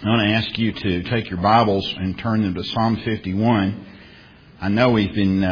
I want to ask you to take your Bibles and turn them to Psalm 51. I know we've been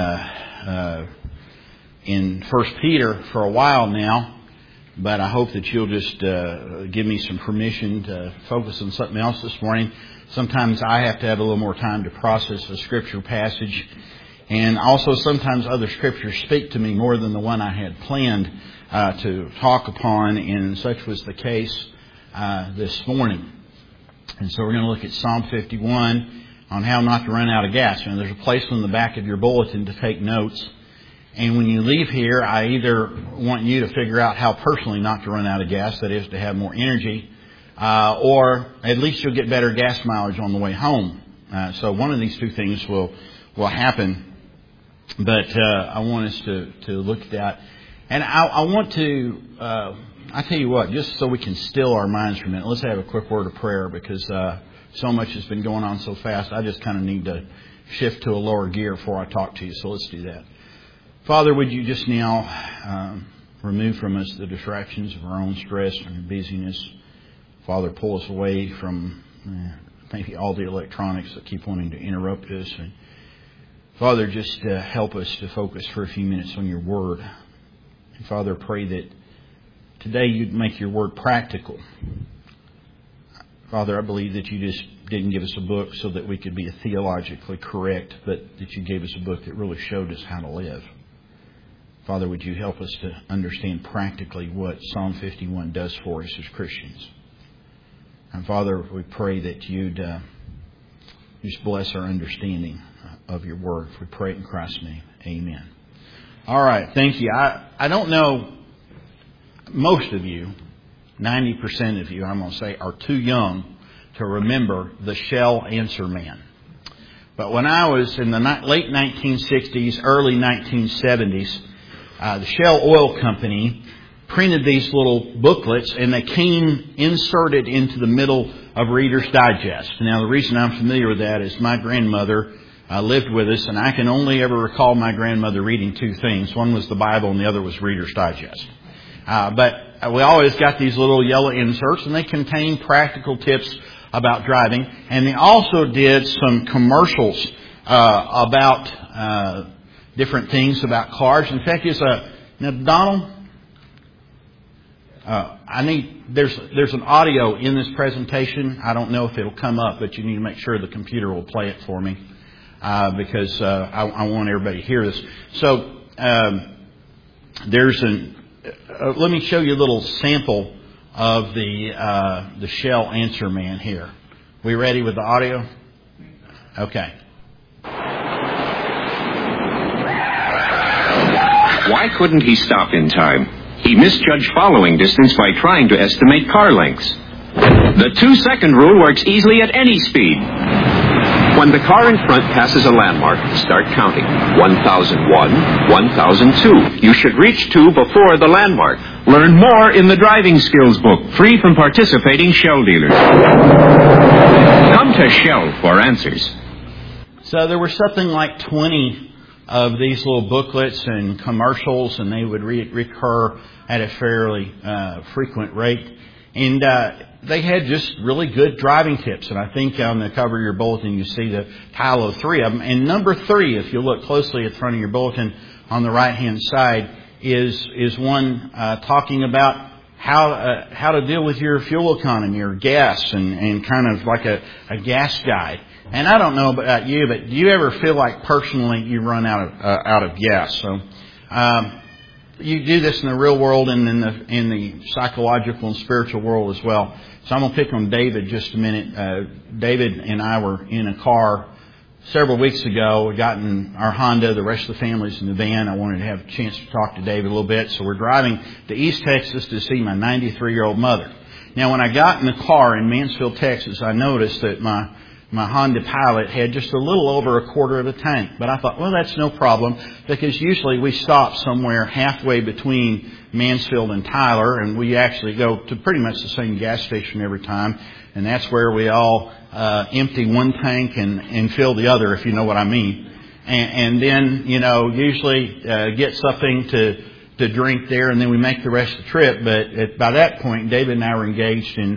in 1 Peter for a while now, but I hope that you'll just give me some permission to focus on something else this morning. Sometimes I have to have a little more time to process a scripture passage, and also sometimes other scriptures speak to me more than the one I had planned to talk upon, and such was the case this morning. And so we're going to look at Psalm 51 on how not to run out of gas. And there's a place on the back of your bulletin to take notes. And when you leave here, I either want you to figure out how personally not to run out of gas, that is to have more energy, or at least you'll get better gas mileage on the way home. So one of these two things will happen. But I want us to look at that. And I want to... I tell you what, just so we can still our minds for a minute, let's have a quick word of prayer, because so much has been going on so fast. I just kind of need to shift to a lower gear before I talk to you. So let's do that. Father, would you just now remove from us the distractions of our own stress and busyness. Father, pull us away from maybe all the electronics that keep wanting to interrupt us. And Father, just help us to focus for a few minutes on your word. And Father, pray that today you'd make your word practical. Father, I believe that you just didn't give us a book so that we could be theologically correct, but that you gave us a book that really showed us how to live. Father, would you help us to understand practically what Psalm 51 does for us as Christians? And Father, we pray that you'd just bless our understanding of your word. We pray it in Christ's name. Amen. All right, thank you. I don't know... Most of you, 90% of you, I'm going to say, are too young to remember the Shell Answer Man. But when I was in the late 1960s, early 1970s, the Shell Oil Company printed these little booklets, and they came inserted into the middle of Reader's Digest. Now, the reason I'm familiar with that is my grandmother lived with us, and I can only ever recall my grandmother reading two things. One was the Bible, and the other was Reader's Digest. But we always got these little yellow inserts, and they contain practical tips about driving. And they also did some commercials about different things about cars. In fact, now Donald, there's an audio in this presentation. I don't know if it'll come up, but you need to make sure the computer will play it for me because I want everybody to hear this. So let me show you a little sample of the Shell Answer Man here. We ready with the audio? Okay. Why couldn't he stop in time? He misjudged following distance by trying to estimate car lengths. The 2-second rule works easily at any speed. When the car in front passes a landmark, start counting. 1001, 1002. You should reach 2 before the landmark. Learn more in the driving skills book, free from participating Shell dealers. Come to Shell for answers. So there were something like 20 of these little booklets and commercials, and they would recur at a fairly frequent rate. And they had just really good driving tips. And I think on the cover of your bulletin you see the title of 3 of them. And number 3, if you look closely at the front of your bulletin on the right-hand side, is one talking about how to deal with your fuel economy or gas, and kind of like a gas guide. And I don't know about you, but do you ever feel like personally you run out of gas? So you do this in the real world and in the psychological and spiritual world as well. So I'm going to pick on David just a minute. David and I were in a car several weeks ago. We got in our Honda. The rest of the family's in the van. I wanted to have a chance to talk to David a little bit. So we're driving to East Texas to see my 93-year-old mother. Now, when I got in the car in Mansfield, Texas, I noticed that my Honda Pilot had just a little over a quarter of a tank. But I thought, well, that's no problem, because usually we stop somewhere halfway between Mansfield and Tyler, and we actually go to pretty much the same gas station every time. And that's where we all empty one tank and fill the other, if you know what I mean. And then, usually get something to drink there, and then we make the rest of the trip. But by that point, David and I were engaged in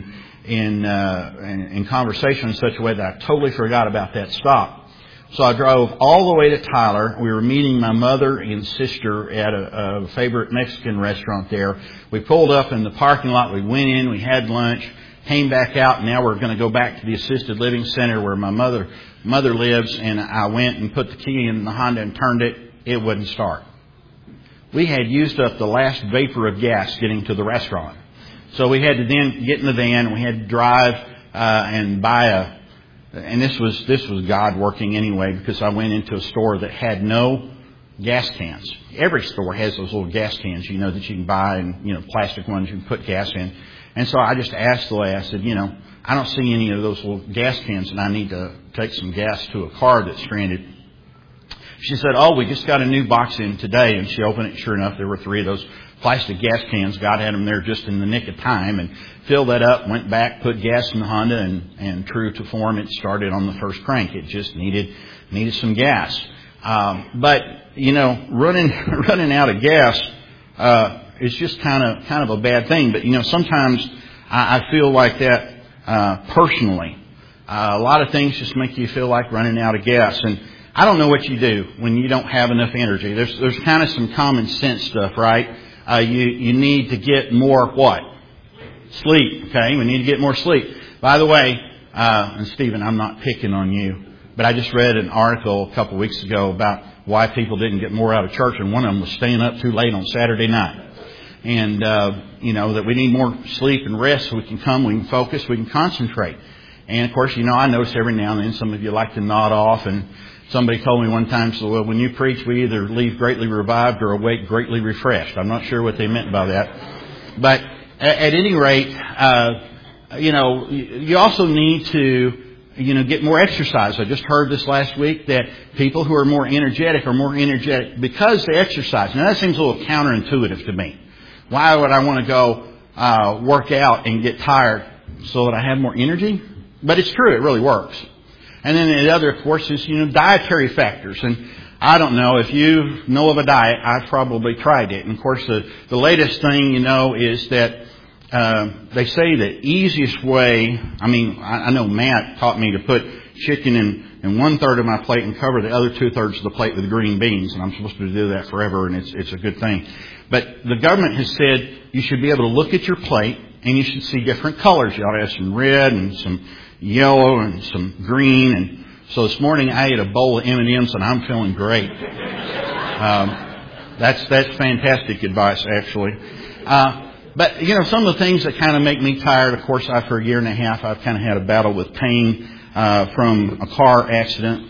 in conversation in such a way that I totally forgot about that stop. So I drove all the way to Tyler. We were meeting my mother and sister at a favorite Mexican restaurant there. We pulled up in the parking lot. We went in. We had lunch. Came back out. And now we're going to go back to the assisted living center where my mother lives. And I went and put the key in the Honda and turned it. It wouldn't start. We had used up the last vapor of gas getting to the restaurant. So we had to then get in the van. And we had to drive and buy and this was God working anyway, because I went into a store that had no gas cans. Every store has those little gas cans, that you can buy, and, plastic ones you can put gas in. And so I just asked the lady, I said, I don't see any of those little gas cans, and I need to take some gas to a car that's stranded. She said, we just got a new box in today. And she opened it. Sure enough, there were 3 of those plastic gas cans. God had them there just in the nick of time, and filled that up, went back, put gas in the Honda, and true to form, it started on the first crank. It just needed some gas. But running out of gas is just kind of a bad thing. But sometimes I feel like that personally. A lot of things just make you feel like running out of gas. And I don't know what you do when you don't have enough energy. There's kind of some common sense stuff, right? You need to get more what? Sleep. Okay, we need to get more sleep. By the way, and Stephen, I'm not picking on you, but I just read an article a couple of weeks ago about why people didn't get more out of church, and one of them was staying up too late on Saturday night. And that we need more sleep and rest so we can focus, we can concentrate. And of course, I notice every now and then some of you like to nod off, and somebody told me one time, so when you preach, we either leave greatly revived or awake greatly refreshed. I'm not sure what they meant by that. But at any rate, you also need to, get more exercise. I just heard this last week that people who are more energetic because they exercise. Now that seems a little counterintuitive to me. Why would I want to go work out and get tired so that I have more energy? But it's true, it really works. And then the other, of course, is, dietary factors. And I don't know if you know of a diet. I've probably tried it. And of course, the latest thing, is that they say the easiest way, I know Matt taught me to put chicken in 1/3 of my plate and cover the other 2/3 of the plate with green beans. And I'm supposed to do that forever, and it's a good thing. But the government has said you should be able to look at your plate and you should see different colors. You ought to have some red and some yellow and some green. And so this morning I ate a bowl of M&Ms and I'm feeling great. That's fantastic advice, actually. But some of the things that kind of make me tired, of course, for a year and a half, I've kind of had a battle with pain from a car accident.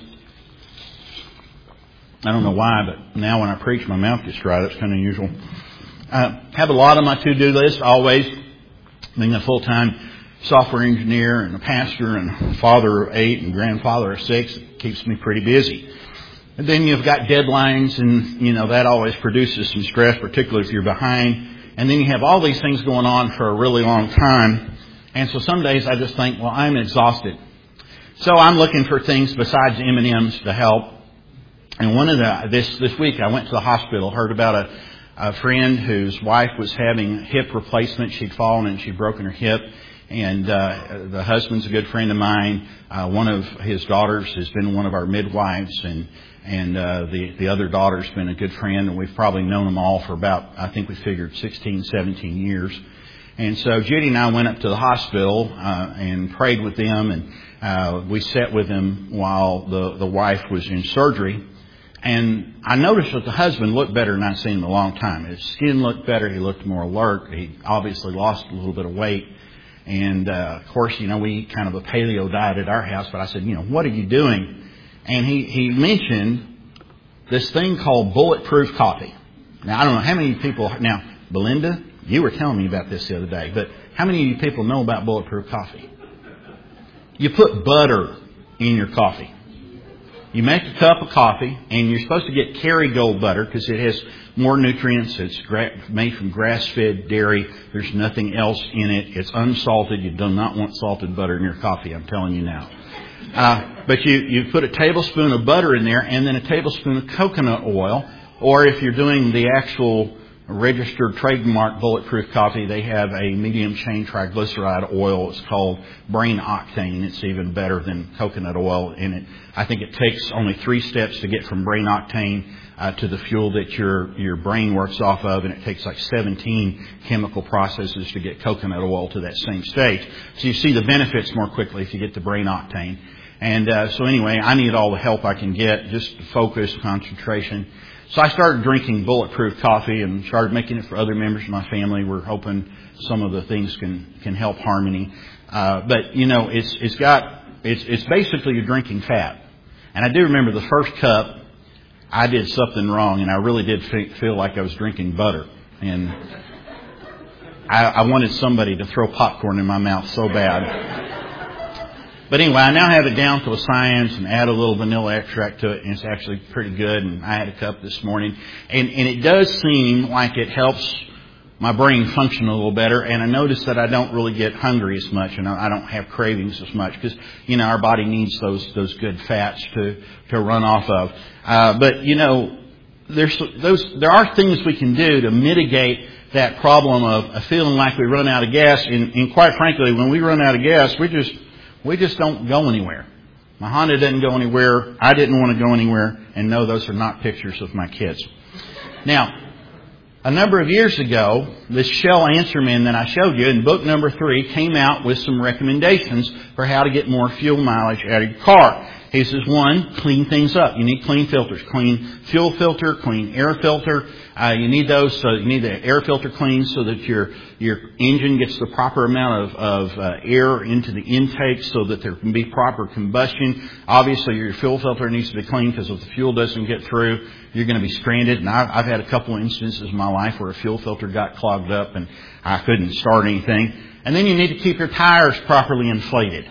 I don't know why, but now when I preach, my mouth gets dry. That's kind of unusual. Have a lot on my to-do list, always. Being a full-time software engineer and a pastor and father of 8 and grandfather of 6, it keeps me pretty busy. And then you've got deadlines, and, that always produces some stress, particularly if you're behind. And then you have all these things going on for a really long time. And so some days I just think, well, I'm exhausted. So I'm looking for things besides M&Ms to help. And one of this week I went to the hospital, heard about a friend whose wife was having hip replacement. She'd fallen and she'd broken her hip. And the husband's a good friend of mine. One of his daughters has been one of our midwives, and the other daughter's been a good friend, and we've probably known them all for about, I think we figured 16, 17 years. And so Judy and I went up to the hospital and prayed with them, and we sat with them while the wife was in surgery. And I noticed that the husband looked better than I'd seen him in a long time. His skin looked better. He looked more alert. He obviously lost a little bit of weight. And, of course, we eat kind of a paleo diet at our house. But I said, what are you doing? And he mentioned this thing called bulletproof coffee. Now, I don't know how many people... Now, Belinda, you were telling me about this the other day. But how many of you people know about bulletproof coffee? You put butter in your coffee. You make a cup of coffee, and you're supposed to get Kerrygold butter because it has more nutrients. It's made from grass-fed dairy. There's nothing else in it. It's unsalted. You do not want salted butter in your coffee, I'm telling you now. But you put a tablespoon of butter in there and then a tablespoon of coconut oil. Or if you're doing the actual registered trademark Bulletproof Coffee, they have a medium chain triglyceride oil. It's called Brain Octane. It's even better than coconut oil in it. I think it takes only 3 steps to get from Brain Octane to the fuel that your brain works off of, and it takes like 17 chemical processes to get coconut oil to that same stage. So you see the benefits more quickly if you get the Brain Octane. And so anyway, I need all the help I can get, just focus, concentration. So I started drinking Bulletproof Coffee and started making it for other members of my family. We're hoping some of the things can help Harmony. But you know, it's basically you're drinking fat. And I do remember the first cup, I did something wrong, and I really did feel like I was drinking butter. And I wanted somebody to throw popcorn in my mouth so bad. But anyway, I now have it down to a science and add a little vanilla extract to it, and it's actually pretty good. And I had a cup this morning. And it does seem like it helps my brain function a little better. And I notice that I don't really get hungry as much, and I don't have cravings as much because, you know, our body needs those good fats to run off of. But, you know, there are things we can do to mitigate that problem of feeling like we run out of gas. And quite frankly, when we run out of gas, we just don't go anywhere. My Honda didn't go anywhere. I didn't want to go anywhere. And no, those are not pictures of my kids. Now, a number of years ago, this Shell Answerman that I showed you in book number 3 came out with some recommendations for how to get more fuel mileage out of your car. He says, 1, clean things up. You need clean filters. Clean fuel filter, clean air filter. You need those. So you need the air filter cleaned so that your engine gets the proper amount of air into the intake so that there can be proper combustion. Obviously, your fuel filter needs to be clean because if the fuel doesn't get through, you're going to be stranded. And I've had a couple of instances in my life where a fuel filter got clogged up and I couldn't start anything. And then you need to keep your tires properly inflated.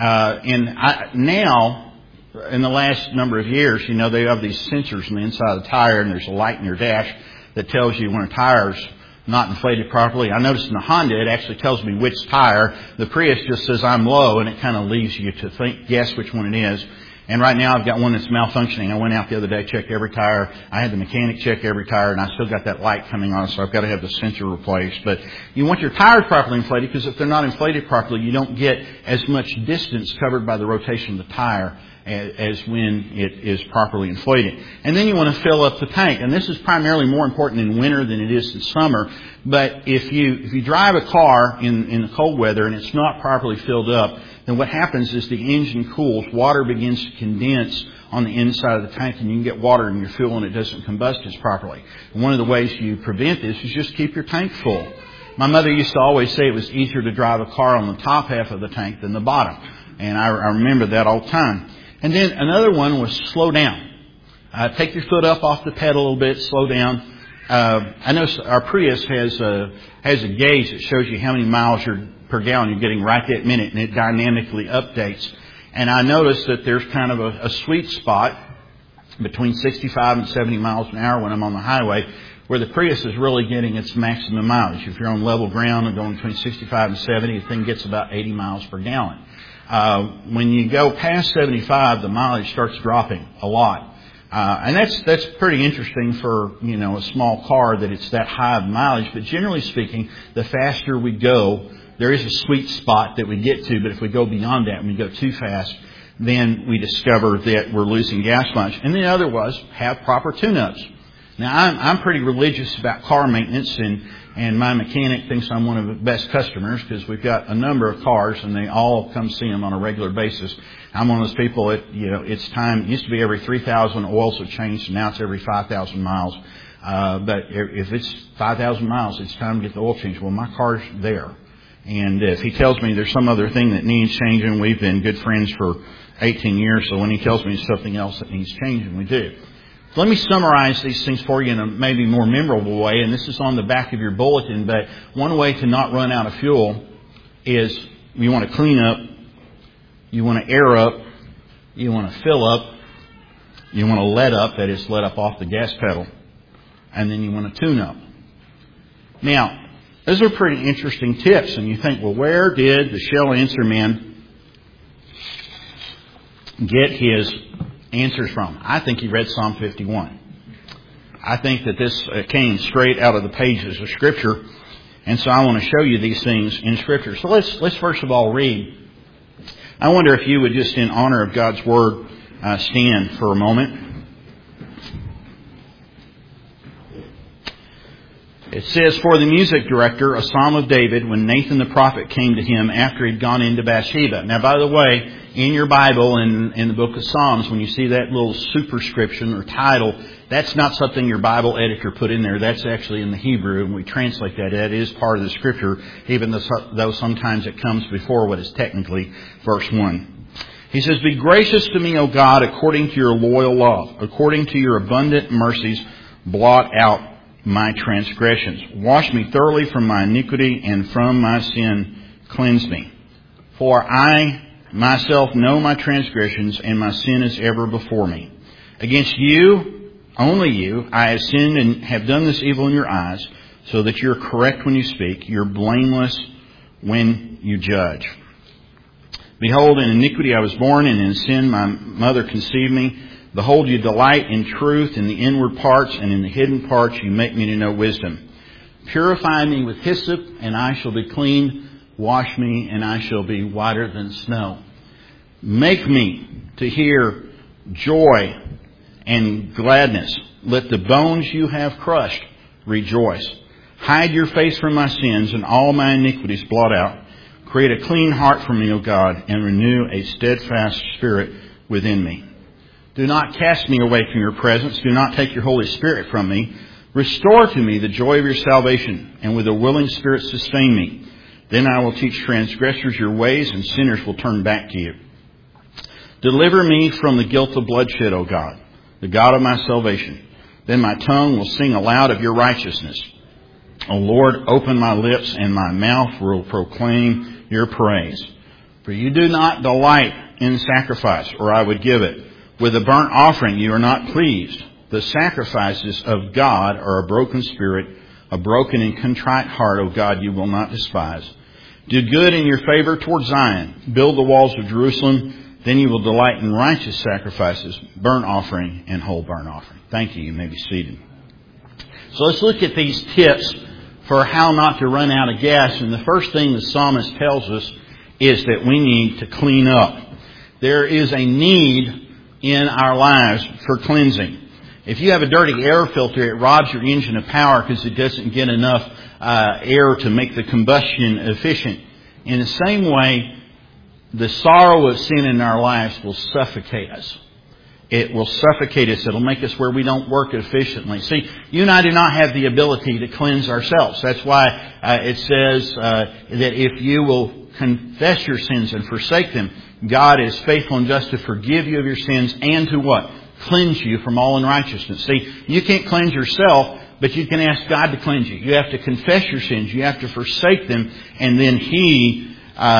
Now, in the last number of years, you know, they have these sensors on the inside of the tire, and there's a light in your dash that tells you when a tire's not inflated properly. I noticed in the Honda, it actually tells me which tire. The Prius just says I'm low, and it kind of leaves you to guess which one it is. And right now I've got one that's malfunctioning. I went out the other day, checked every tire. I had the mechanic check every tire, and I still got that light coming on, so I've got to have the sensor replaced. But you want your tires properly inflated, because if they're not inflated properly, you don't get as much distance covered by the rotation of the tire as when it is properly inflated. And then you want to fill up the tank. And this is primarily more important in winter than it is in summer. But if you drive a car in the cold weather and it's not properly filled up, then what happens is the engine cools, water begins to condense on the inside of the tank, and you can get water in your fuel and it doesn't combust as properly. And one of the ways you prevent this is just keep your tank full. My mother used to always say it was easier to drive a car on the top half of the tank than the bottom. And I remember that all the time. And then another one was slow down. Take your foot up off the pedal a little bit, slow down. I know our Prius has a gauge that shows you how many miles per gallon you're getting right that minute, and it dynamically updates. And I noticed that there's kind of a sweet spot between 65 and 70 miles an hour when I'm on the highway, where the Prius is really getting its maximum mileage. If you're on level ground and going between 65 and 70, the thing gets about 80 miles per gallon. When you go past 75, the mileage starts dropping a lot. And that's pretty interesting for, you know, a small car that it's that high of mileage. But generally speaking, the faster we go, there is a sweet spot that we get to. But if we go beyond that and we go too fast, then we discover that we're losing gas mileage. And the other was have proper tune-ups. Now, I'm pretty religious about car maintenance, and my mechanic thinks I'm one of the best customers because we've got a number of cars and they all come see them on a regular basis. I'm one of those people that, you know, it's time. It used to be every 3,000 oils have changed, and now it's every 5,000 miles. But if it's 5,000 miles, it's time to get the oil changed. Well, my car's there. And if he tells me there's some other thing that needs changing, we've been good friends for 18 years. So when he tells me there's something else that needs changing, we do. Let me summarize these things for you in a maybe more memorable way, and this is on the back of your bulletin, but one way to not run out of fuel is you want to clean up, you want to air up, you want to fill up, you want to let up, that is, let up off the gas pedal, and then you want to tune up. Now, those are pretty interesting tips, and you think, well, where did the Shell Answerman get his answers from? I think he read Psalm 51. I think that this came straight out of the pages of Scripture. And so I want to show you these things in Scripture. So let's first of all read. I wonder if you would just, in honor of God's Word, stand for a moment. It says, for the music director, a psalm of David, when Nathan the prophet came to him after he'd gone into Bathsheba. Now, by the way, in your Bible, in the book of Psalms, when you see that little superscription or title, that's not something your Bible editor put in there. That's actually in the Hebrew, and we translate that. That is part of the Scripture, even though sometimes it comes before what is technically verse 1. He says, be gracious to me, O God, according to your loyal love. According to your abundant mercies, blot out my transgressions. Wash me thoroughly from my iniquity, and from my sin cleanse me. For I myself know my transgressions, and my sin is ever before me. Against you, only you, I have sinned and have done this evil in your eyes, so that you're correct when you speak, you're blameless when you judge. Behold, in iniquity I was born, and in sin my mother conceived me. Behold, you delight in truth in the inward parts, and in the hidden parts you make me to know wisdom. Purify me with hyssop, and I shall be clean. Wash me, and I shall be whiter than snow. Make me to hear joy and gladness. Let the bones you have crushed rejoice. Hide your face from my sins, and all my iniquities blot out. Create a clean heart for me, O God, and renew a steadfast spirit within me. Do not cast me away from your presence. Do not take your Holy Spirit from me. Restore to me the joy of your salvation, and with a willing spirit sustain me. Then I will teach transgressors your ways, and sinners will turn back to you. Deliver me from the guilt of bloodshed, O God, the God of my salvation. Then my tongue will sing aloud of your righteousness. O Lord, open my lips, and my mouth will proclaim your praise. For you do not delight in sacrifice, or I would give it. With a burnt offering you are not pleased. The sacrifices of God are a broken spirit, a broken and contrite heart, O God, you will not despise. Do good in your favor toward Zion. Build the walls of Jerusalem. Then you will delight in righteous sacrifices, burnt offering, and whole burnt offering. Thank you. You may be seated. So let's look at these tips for how not to run out of gas. And the first thing the psalmist tells us is that we need to clean up. There is a need in our lives for cleansing. If you have a dirty air filter, it robs your engine of power because it doesn't get enough air to make the combustion efficient. In the same way, the sorrow of sin in our lives will suffocate us. It will suffocate us. It'll make us where we don't work efficiently. See, you and I do not have the ability to cleanse ourselves. That's why it says that if you will confess your sins and forsake them, God is faithful and just to forgive you of your sins and to what? Cleanse you from all unrighteousness. See, you can't cleanse yourself, but you can ask God to cleanse you. You have to confess your sins. You have to forsake them, and then He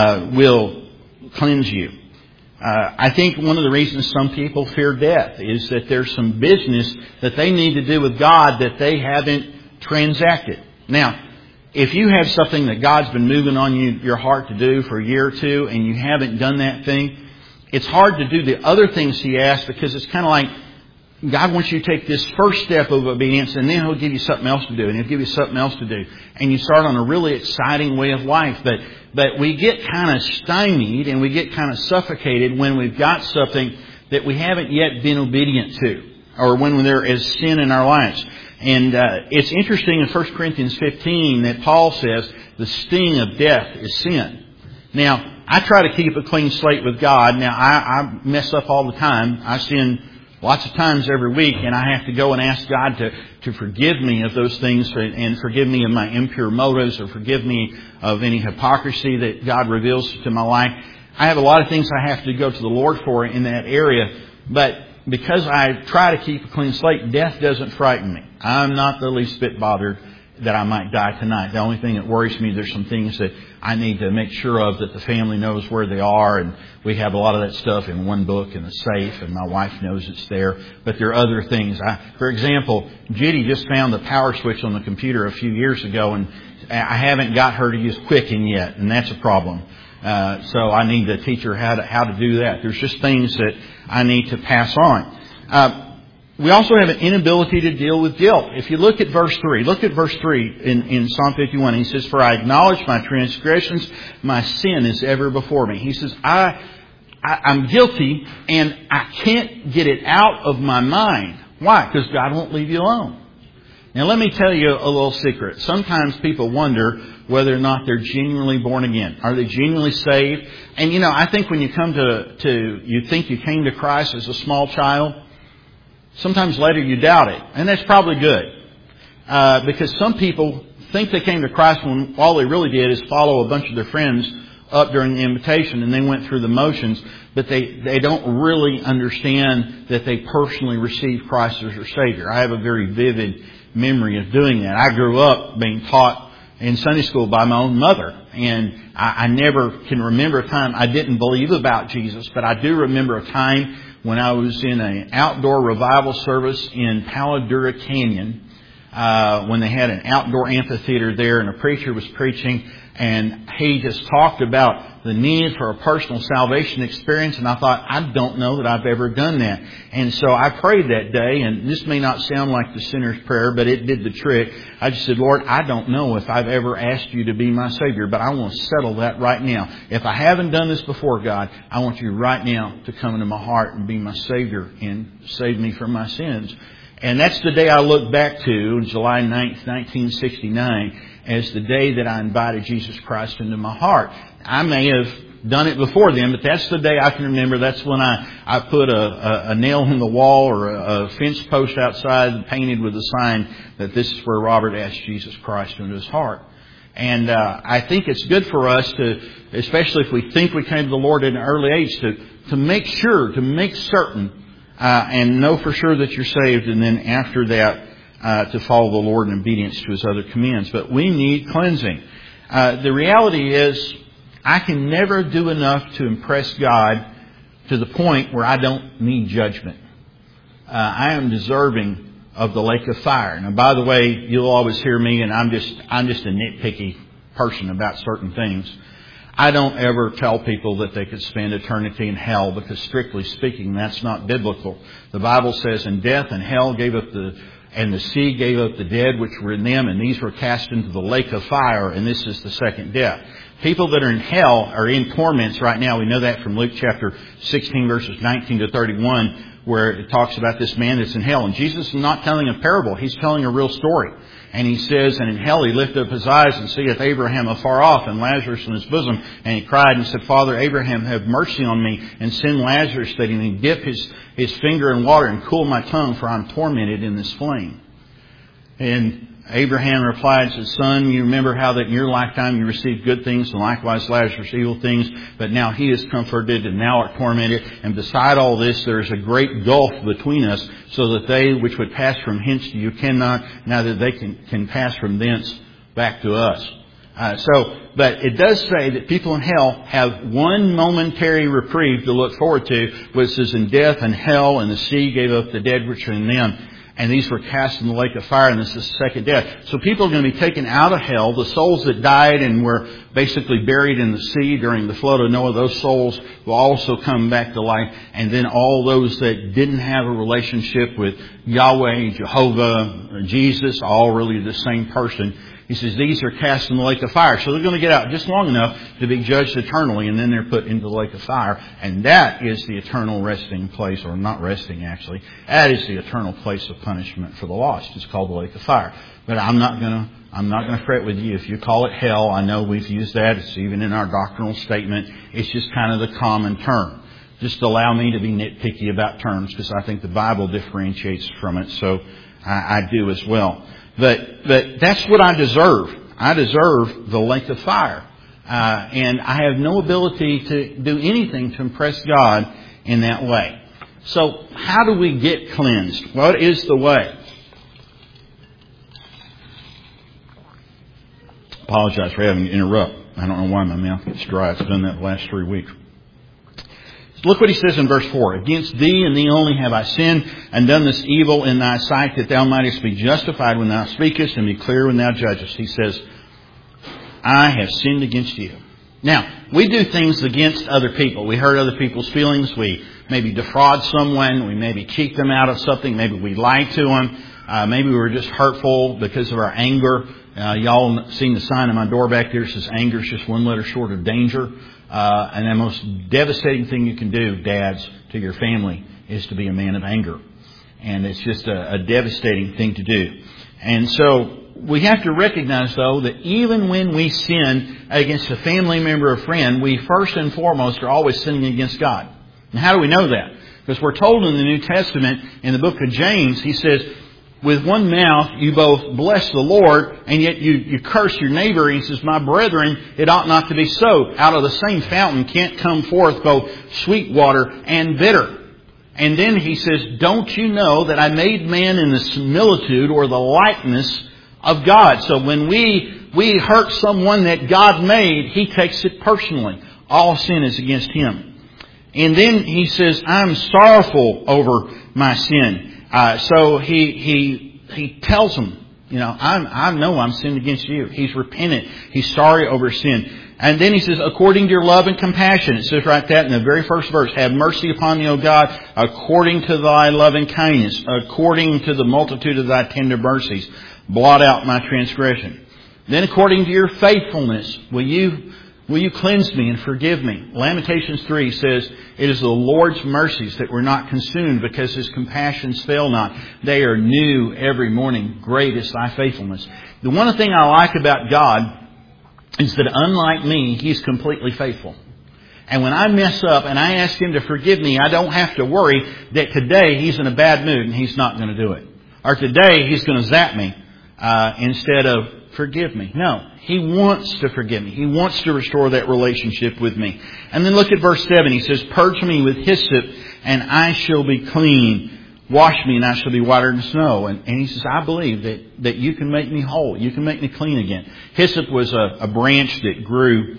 will cleanse you. I think one of the reasons some people fear death is that there's some business that they need to do with God that they haven't transacted. Now, if you have something that God's been moving on your heart to do for a year or two and you haven't done that thing, it's hard to do the other things He asks because it's kind of like God wants you to take this first step of obedience and then He'll give you something else to do and He'll give you something else to do. And you start on a really exciting way of life. But we get kind of stymied and we get kind of suffocated when we've got something that we haven't yet been obedient to, or when there is sin in our lives. And it's interesting in 1 Corinthians 15 that Paul says the sting of death is sin. Now, I try to keep a clean slate with God. Now, I mess up all the time. I sin lots of times every week, and I have to go and ask God to forgive me of those things and forgive me of my impure motives or forgive me of any hypocrisy that God reveals to my life. I have a lot of things I have to go to the Lord for in that area, but because I try to keep a clean slate, death doesn't frighten me. I'm not the least bit bothered that I might die tonight. The only thing that worries me, there's some things that I need to make sure of, that the family knows where they are, and we have a lot of that stuff in one book in the safe, and my wife knows it's there. But there are other things. For example, Judy just found the power switch on the computer a few years ago, and I haven't got her to use Quicken yet, and that's a problem. So I need to teach her how to do that. There's just things that I need to pass on. we also have an inability to deal with guilt. If you look at verse 3, in Psalm 51. He says, "For I acknowledge my transgressions, my sin is ever before me." He says, I'm guilty and I can't get it out of my mind. Why? Because God won't leave you alone. Now let me tell you a little secret. Sometimes people wonder whether or not they're genuinely born again. Are they genuinely saved? And I think when you come you think you came to Christ as a small child, sometimes later you doubt it. And that's probably good. Because some people think they came to Christ when all they really did is follow a bunch of their friends up during the invitation and they went through the motions, but they don't really understand that they personally received Christ as their Savior. I have a very vivid memory of doing that. I grew up being taught in Sunday school by my own mother, and I never can remember a time I didn't believe about Jesus, but I do remember a time when I was in an outdoor revival service in Palo Duro Canyon, when they had an outdoor amphitheater there and a preacher was preaching, and he just talked about the need for a personal salvation experience. And I thought, I don't know that I've ever done that. And so I prayed that day, and this may not sound like the sinner's prayer, but it did the trick. I just said, "Lord, I don't know if I've ever asked you to be my Savior, but I want to settle that right now. If I haven't done this before, God, I want you right now to come into my heart and be my Savior and save me from my sins." And that's the day I look back to, July 9th, 1969, as the day that I invited Jesus Christ into my heart. I may have done it before then, but that's the day I can remember. That's when I put a nail in the wall or a fence post outside and painted with a sign that this is where Robert asked Jesus Christ into his heart. And I think it's good for us to, especially if we think we came to the Lord at an early age, to make sure, to make certain, and know for sure that you're saved, and then after that, to follow the Lord in obedience to His other commands. But we need cleansing. The reality is, I can never do enough to impress God to the point where I don't need judgment. I am deserving of the lake of fire. Now, by the way, you'll always hear me, and I'm just a nitpicky person about certain things. I don't ever tell people that they could spend eternity in hell, because strictly speaking, that's not biblical. The Bible says, "And death and hell gave up and the sea gave up the dead which were in them, and these were cast into the lake of fire, and this is the second death." People that are in hell are in torments right now. We know that from Luke chapter 16, verses 19 to 31, where it talks about this man that's in hell. And Jesus is not telling a parable. He's telling a real story. And he says, "And in hell he lifted up his eyes and seeth Abraham afar off, and Lazarus in his bosom. And he cried and said, Father Abraham, have mercy on me, and send Lazarus that he may dip his finger in water and cool my tongue, for I am tormented in this flame." And Abraham replied and said, "Son, you remember how that in your lifetime you received good things, and likewise Lazarus evil things, but now he is comforted and now art tormented. And beside all this there is a great gulf between us, so that they which would pass from hence to you cannot, neither they can pass from thence back to us." But it does say that people in hell have one momentary reprieve to look forward to, which says, "In death and hell and the sea gave up the dead which are in them, and these were cast in the lake of fire, and this is the second death." So people are going to be taken out of hell. The souls that died and were basically buried in the sea during the flood of Noah, those souls will also come back to life. And then all those that didn't have a relationship with Yahweh, Jehovah, Jesus, all really the same person. He says these are cast in the lake of fire. So they're going to get out just long enough to be judged eternally, and then they're put into the lake of fire. And that is the eternal resting place, or not resting actually. That is the eternal place of punishment for the lost. It's called the lake of fire. But I'm not going to fret with you if you call it hell. I know we've used that. It's even in our doctrinal statement. It's just kind of the common term. Just allow me to be nitpicky about terms, because I think the Bible differentiates from it. So I do as well. But that's what I deserve. I deserve the lake of fire. And I have no ability to do anything to impress God in that way. So how do we get cleansed? What is the way? Apologize for having to interrupt. I don't know why my mouth gets dry. It's done that the last 3 weeks. Look what he says in verse 4. "Against thee and thee only have I sinned, and done this evil in thy sight, that thou mightest be justified when thou speakest, and be clear when thou judgest." He says, I have sinned against you. Now, we do things against other people. We hurt other people's feelings. We maybe defraud someone. We maybe cheat them out of something. Maybe we lie to them. Maybe we were just hurtful because of our anger. Y'all seen the sign on my door back there. It says anger is just one letter short of danger. And the most devastating thing you can do, dads, to your family is to be a man of anger. And it's just a devastating thing to do. And so we have to recognize, though, that even when we sin against a family member or friend, we first and foremost are always sinning against God. And how do we know that? Because we're told in the New Testament, in the book of James, he says, with one mouth you both bless the Lord, and yet you curse your neighbor. He says, my brethren, it ought not to be so. Out of the same fountain can't come forth both sweet water and bitter. And then he says, don't you know that I made man in the similitude or the likeness of God? So when we hurt someone that God made, He takes it personally. All sin is against Him. And then he says, I'm sorrowful over my sin. So he tells them, I know I'm sinned against you. He's repentant. He's sorry over sin. And then he says, according to your love and compassion. It says right that in the very first verse. Have mercy upon me, O God, according to thy loving kindness, according to the multitude of thy tender mercies. Blot out my transgression. Then according to your faithfulness, will you cleanse me and forgive me? Lamentations 3 says, it is the Lord's mercies that we're not consumed because His compassions fail not. They are new every morning. Great is thy faithfulness. The one thing I like about God is that unlike me, He's completely faithful. And when I mess up and I ask Him to forgive me, I don't have to worry that today He's in a bad mood and He's not going to do it. Or today He's going to zap me instead of forgive me. No, He wants to forgive me. He wants to restore that relationship with me. And then look at verse 7. He says, purge me with hyssop and I shall be clean. Wash me and I shall be whiter than snow. And he says, I believe that you can make me whole. You can make me clean again. Hyssop was a branch that grew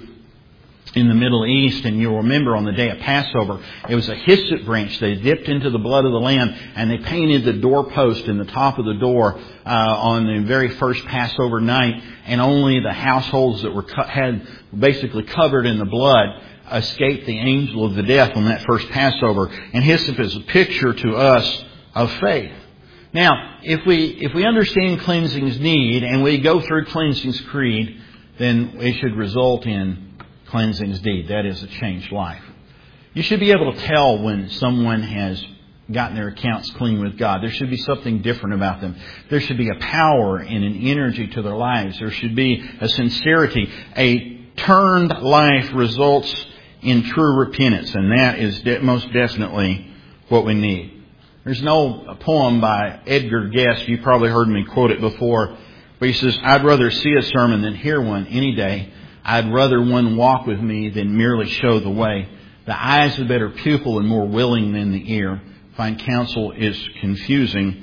in the Middle East. And you'll remember on the day of Passover, it was a hyssop branch. They dipped into the blood of the lamb and they painted the doorpost in the top of the door on the very first Passover night. And only the households that had basically covered in the blood escaped the angel of the death on that first Passover. And hyssop is a picture to us of faith. Now, if we understand cleansing's need and we go through cleansing's creed, then it should result in cleansing's deed. That is a changed life. You should be able to tell when someone has gotten their accounts clean with God. There should be something different about them. There should be a power and an energy to their lives. There should be a sincerity. A turned life results in true repentance, and that is most definitely what we need. There's no poem by Edgar Guest. You probably heard me quote it before. But he says, I'd rather see a sermon than hear one any day. I'd rather one walk with me than merely show the way. The eye is a better pupil and more willing than the ear. Fine counsel is confusing,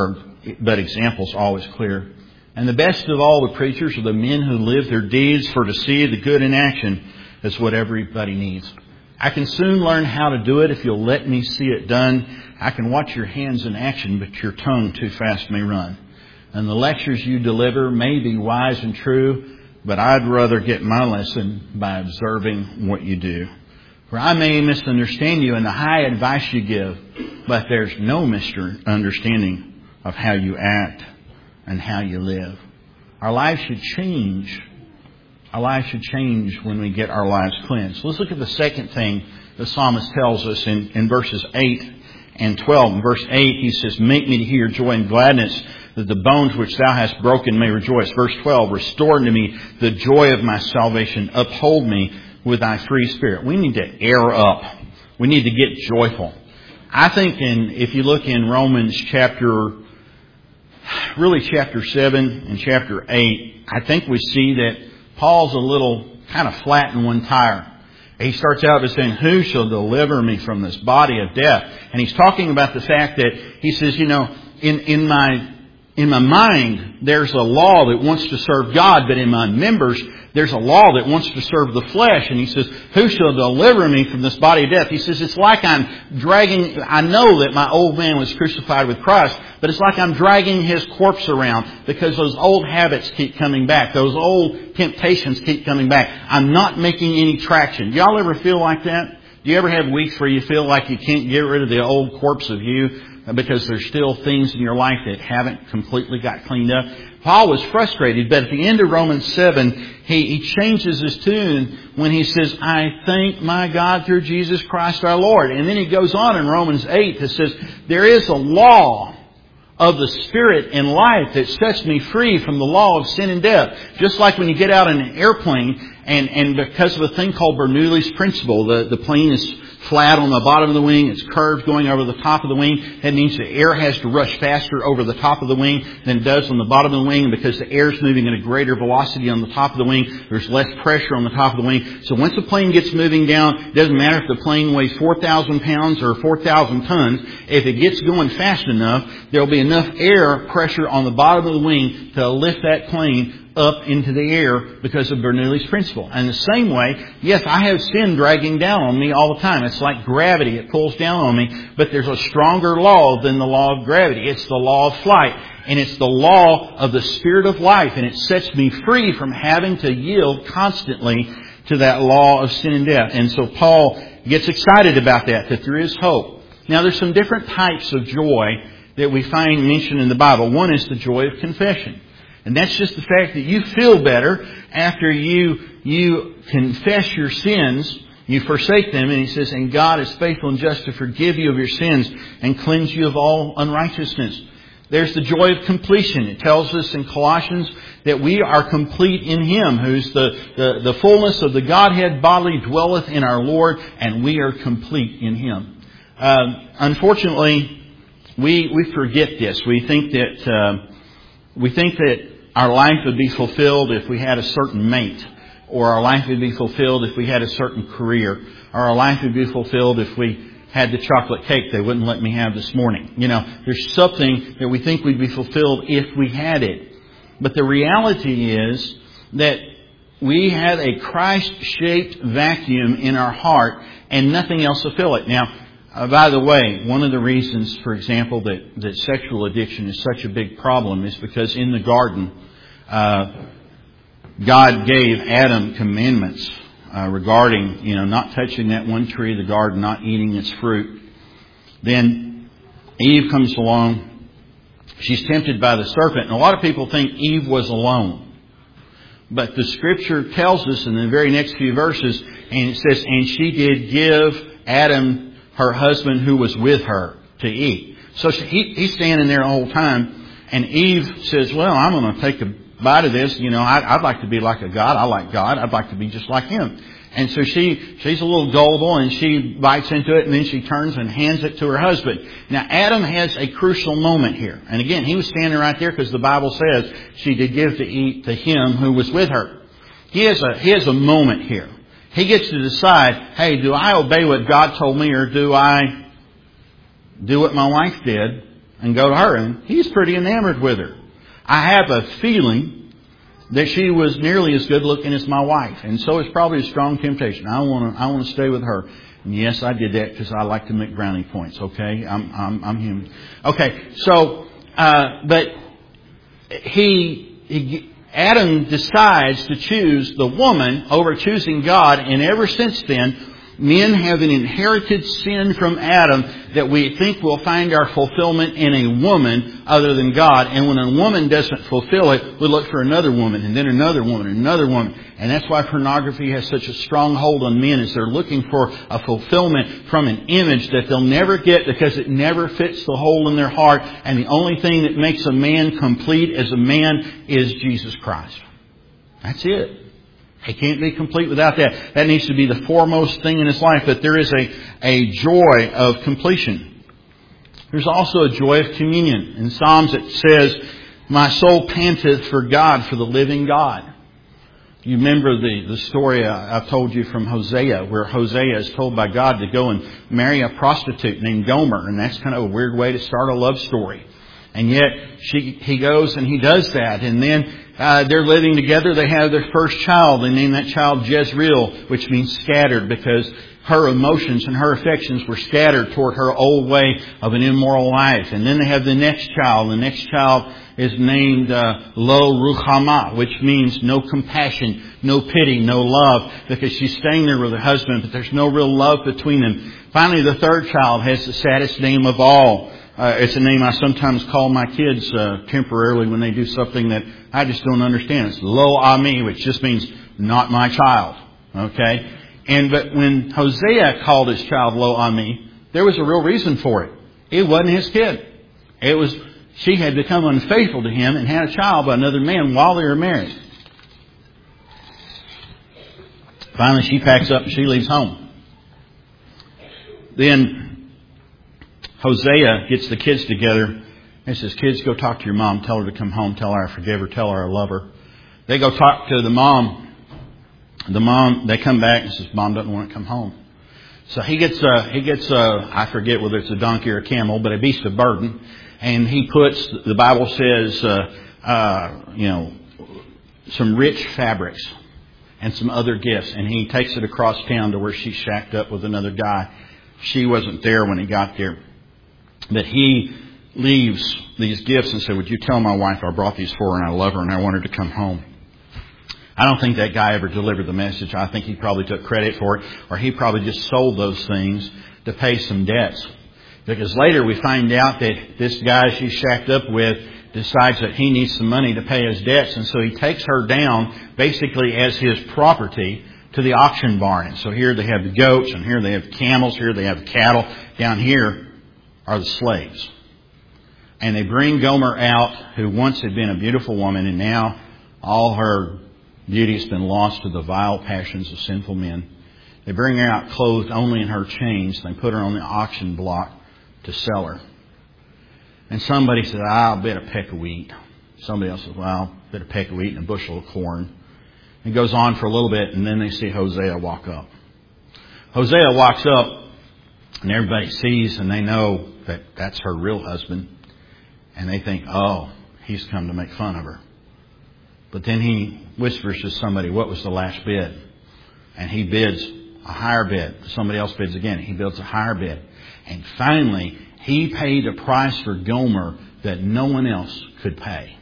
but example's always clear. And the best of all the preachers are the men who live their deeds, for to see the good in action is what everybody needs. I can soon learn how to do it if you'll let me see it done. I can watch your hands in action, but your tongue too fast may run. And the lectures you deliver may be wise and true, but I'd rather get my lesson by observing what you do. For I may misunderstand you in the high advice you give, but there's no misunderstanding of how you act and how you live. Our lives should change. Our lives should change when we get our lives cleansed. Let's look at the second thing the psalmist tells us in verses 8 and 12. In verse 8, he says, make me to hear joy and gladness, that the bones which thou hast broken may rejoice. Verse 12, restore unto me the joy of my salvation. Uphold me with thy free spirit. We need to air up. We need to get joyful. I think if you look in Romans chapter 7 and chapter 8, I think we see that Paul's a little kind of flat in one tire. He starts out by saying, who shall deliver me from this body of death? And he's talking about the fact that he says, in my mind, there's a law that wants to serve God, but in my members, there's a law that wants to serve the flesh. And he says, who shall deliver me from this body of death? He says, it's like I know that my old man was crucified with Christ, but it's like I'm dragging his corpse around because those old habits keep coming back. Those old temptations keep coming back. I'm not making any traction. Do y'all ever feel like that? Do you ever have weeks where you feel like you can't get rid of the old corpse of you because there's still things in your life that haven't completely got cleaned up? Paul was frustrated, but at the end of Romans 7, he changes his tune when he says, I thank my God through Jesus Christ our Lord. And then he goes on in Romans 8 that says, there is a law of the Spirit and life that sets me free from the law of sin and death. Just like when you get out in an airplane and because of a thing called Bernoulli's principle, the plane is flat on the bottom of the wing, it's curved going over the top of the wing. That means the air has to rush faster over the top of the wing than it does on the bottom of the wing. And because the air is moving at a greater velocity on the top of the wing, there's less pressure on the top of the wing. So once the plane gets moving down, it doesn't matter if the plane weighs 4,000 pounds or 4,000 tons. If it gets going fast enough, there'll be enough air pressure on the bottom of the wing to lift that plane up into the air because of Bernoulli's principle. And the same way, yes, I have sin dragging down on me all the time. It's like gravity. It pulls down on me. But there's a stronger law than the law of gravity. It's the law of flight. And it's the law of the Spirit of life. And it sets me free from having to yield constantly to that law of sin and death. And so Paul gets excited about that there is hope. Now there's some different types of joy that we find mentioned in the Bible. One is the joy of confession. And that's just the fact that you feel better after you confess your sins, you forsake them, and he says, and God is faithful and just to forgive you of your sins and cleanse you of all unrighteousness. There's the joy of completion. It tells us in Colossians that we are complete in Him, who's the fullness of the Godhead bodily dwelleth in our Lord, and we are complete in Him. Unfortunately, we forget this. We think that our life would be fulfilled if we had a certain mate, or our life would be fulfilled if we had a certain career, or our life would be fulfilled if we had the chocolate cake they wouldn't let me have this morning. You know, there's something that we think would be fulfilled if we had it. But the reality is that we have a Christ-shaped vacuum in our heart and nothing else will fill it. Now, by the way, one of the reasons, for example, that sexual addiction is such a big problem is because in the garden, God gave Adam commandments regarding, not touching that one tree of the garden, not eating its fruit. Then Eve comes along. She's tempted by the serpent. And a lot of people think Eve was alone. But the Scripture tells us in the very next few verses, and it says, and she did give Adam, her husband who was with her, to eat. So he's standing there the whole time. And Eve says, well, I'm going to take a bite of this. I'd like to be like a God. I like God. I'd like to be just like Him. And so she's a little gullible and she bites into it and then she turns and hands it to her husband. Now Adam has a crucial moment here. And again, he was standing right there because the Bible says she did give to eat to him who was with her. He has a moment here. He gets to decide, hey, do I obey what God told me or do I do what my wife did and go to her? And he's pretty enamored with her. I have a feeling that she was nearly as good looking as my wife. And so it's probably a strong temptation. I want to stay with her. And yes, I did that because I like to make brownie points. Okay. I'm human. Okay. So, but Adam decides to choose the woman over choosing God. And ever since then, men have an inherited sin from Adam that we think we'll find our fulfillment in a woman other than God. And when a woman doesn't fulfill it, we look for another woman and then another woman and another woman. And that's why pornography has such a strong hold on men, is they're looking for a fulfillment from an image that they'll never get because it never fits the hole in their heart. And the only thing that makes a man complete as a man is Jesus Christ. That's it. He can't be complete without that. That needs to be the foremost thing in his life, that there is a joy of completion. There's also a joy of communion. In Psalms it says, my soul panteth for God, for the living God. You remember the story I've told you from Hosea, where Hosea is told by God to go and marry a prostitute named Gomer. And that's kind of a weird way to start a love story. And yet he goes and he does that. And then they're living together. They have their first child. They name that child Jezreel, which means scattered, because her emotions and her affections were scattered toward her old way of an immoral life. And then they have the next child. The next child is named Lo Ruchama, which means no compassion, no pity, no love, because she's staying there with her husband, but there's no real love between them. Finally, the third child has the saddest name of all. It's a name I sometimes call my kids temporarily when they do something that I just don't understand. It's Lo Ami, which just means not my child. Okay? But when Hosea called his child Lo Ami, there was a real reason for it. It wasn't his kid. She had become unfaithful to him and had a child by another man while they were married. Finally, she packs up and she leaves home. Then Hosea gets the kids together and says, "Kids, go talk to your mom. Tell her to come home. Tell her I forgive her. Tell her I love her." They go talk to the mom. They come back and says, "Mom doesn't want to come home." So he gets I forget whether it's a donkey or a camel, but a beast of burden. And he puts, the Bible says, some rich fabrics and some other gifts. And he takes it across town to where she's shacked up with another guy. She wasn't there when he got there. But he leaves these gifts and said, "Would you tell my wife I brought these for her and I love her and I want her to come home?" I don't think that guy ever delivered the message. I think he probably took credit for it, or he probably just sold those things to pay some debts. Because later we find out that this guy she's shacked up with decides that he needs some money to pay his debts. And so he takes her down basically as his property to the auction barn. And so here they have the goats, and here they have camels, here they have cattle. Down here are the slaves. And they bring Gomer out, who once had been a beautiful woman, and now all her beauty has been lost to the vile passions of sinful men. They bring her out clothed only in her chains. They put her on the auction block to sell her. And somebody said, "I'll bet a peck of wheat." Somebody else says, "Well, I'll bet a peck of wheat and a bushel of corn." It goes on for a little bit, and then they see Hosea walk up. Hosea walks up, and everybody sees, and they know that that's her real husband. And they think, "Oh, he's come to make fun of her." But then he whispers to somebody, "What was the last bid?" And he bids a higher bid. Somebody else bids again. He bids a higher bid. And finally, he paid a price for Gomer that no one else could pay.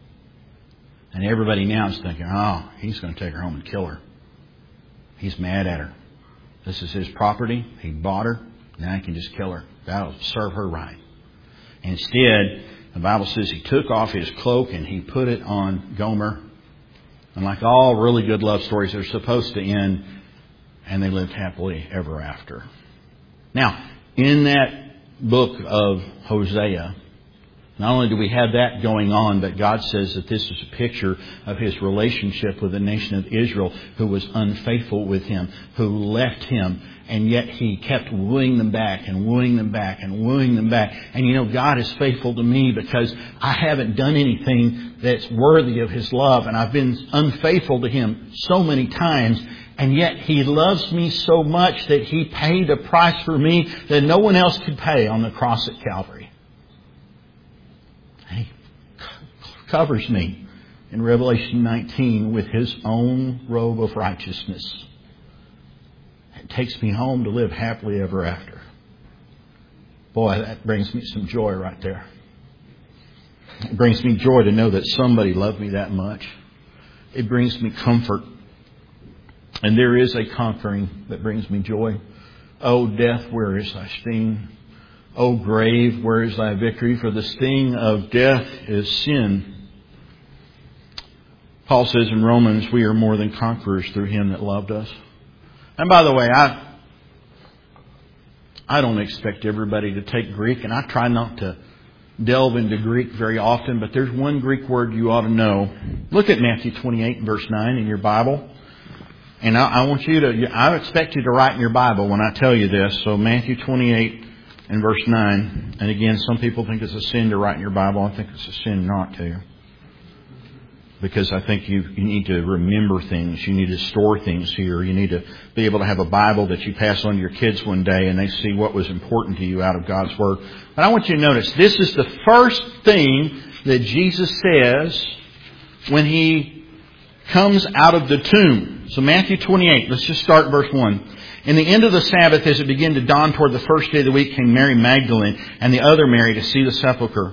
And everybody now is thinking, "Oh, he's going to take her home and kill her. He's mad at her. This is his property. He bought her. Now he can just kill her. That'll serve her right." Instead, the Bible says he took off his cloak and he put it on Gomer. And like all really good love stories, they're supposed to end, and they lived happily ever after. Now, in that book of Hosea, not only do we have that going on, but God says that this is a picture of His relationship with the nation of Israel, who was unfaithful with Him, who left Him, and yet He kept wooing them back and wooing them back and wooing them back. And God is faithful to me because I haven't done anything that's worthy of His love, and I've been unfaithful to Him so many times. And yet He loves me so much that He paid a price for me that no one else could pay on the cross at Calvary. He covers me in Revelation 19 with His own robe of righteousness. It takes me home to live happily ever after. Boy, that brings me some joy right there. It brings me joy to know that somebody loved me that much. It brings me comfort. And there is a conquering that brings me joy. "O death, where is thy sting? O grave, where is thy victory? For the sting of death is sin." Paul says in Romans, we are more than conquerors through Him that loved us. And by the way, I don't expect everybody to take Greek, and I try not to delve into Greek very often, but there's one Greek word you ought to know. Look at Matthew 28 verse 9 in your Bible. And I expect you to write in your Bible when I tell you this. So Matthew 28 and verse 9. And again, some people think it's a sin to write in your Bible. I think it's a sin not to. Because I think you need to remember things. You need to store things here. You need to be able to have a Bible that you pass on to your kids one day and they see what was important to you out of God's Word. But I want you to notice, this is the first thing that Jesus says when He comes out of the tomb. So Matthew 28, let's just start verse 1. "In the end of the Sabbath, as it began to dawn toward the first day of the week, came Mary Magdalene and the other Mary to see the sepulchre.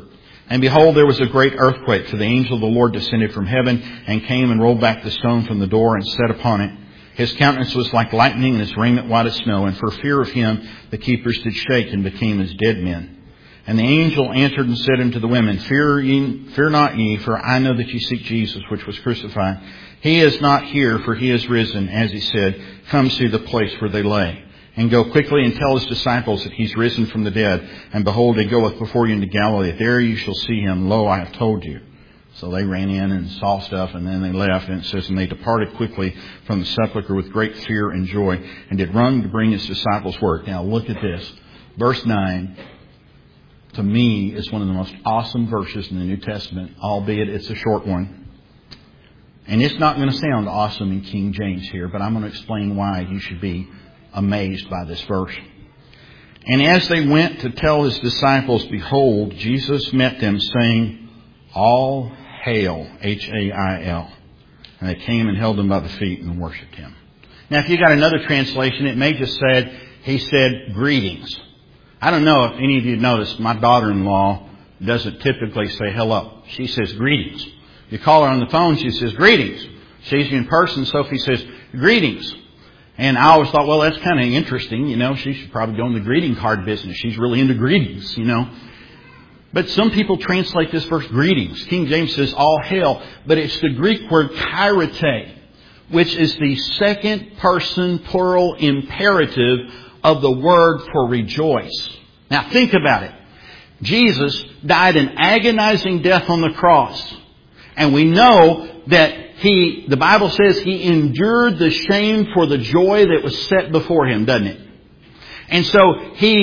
And behold, there was a great earthquake, for the angel of the Lord descended from heaven and came and rolled back the stone from the door and sat upon it. His countenance was like lightning and his raiment white as snow. And for fear of him, the keepers did shake and became as dead men. And the angel answered and said unto the women, Fear not ye, for I know that ye seek Jesus, which was crucified. He is not here, for he is risen, as he said. Come see the place where they lay. And go quickly and tell his disciples that he's risen from the dead. And behold, he goeth before you into Galilee. There you shall see him. Lo, I have told you. So they ran in and saw stuff, and then they left. And it says, and they departed quickly from the sepulchre with great fear and joy, and did run to bring his disciples word. Now look at this. Verse 9. To me, is one of the most awesome verses in the New Testament, albeit it's a short one. And it's not going to sound awesome in King James here, but I'm going to explain why you should be amazed by this verse. And as they went to tell his disciples, behold, Jesus met them, saying, All hail, H-A-I-L. And they came and held him by the feet and worshipped him. Now, if you got another translation, it may just said, he said, greetings. I don't know if any of you noticed, my daughter-in-law doesn't typically say hello. She says greetings. You call her on the phone, she says greetings. Sees you in person, Sophie says greetings. And I always thought, well, that's kind of interesting. You know, she should probably go in the greeting card business. She's really into greetings, you know. But some people translate this verse greetings. King James says all hail. But it's the Greek word kairete, which is the second person plural imperative of the word for rejoice. Now think about it. Jesus died an agonizing death on the cross. And we know that the Bible says he endured the shame for the joy that was set before him, doesn't it? And so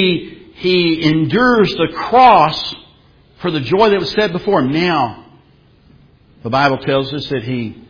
he endures the cross for the joy that was set before him. Now, the Bible tells us that he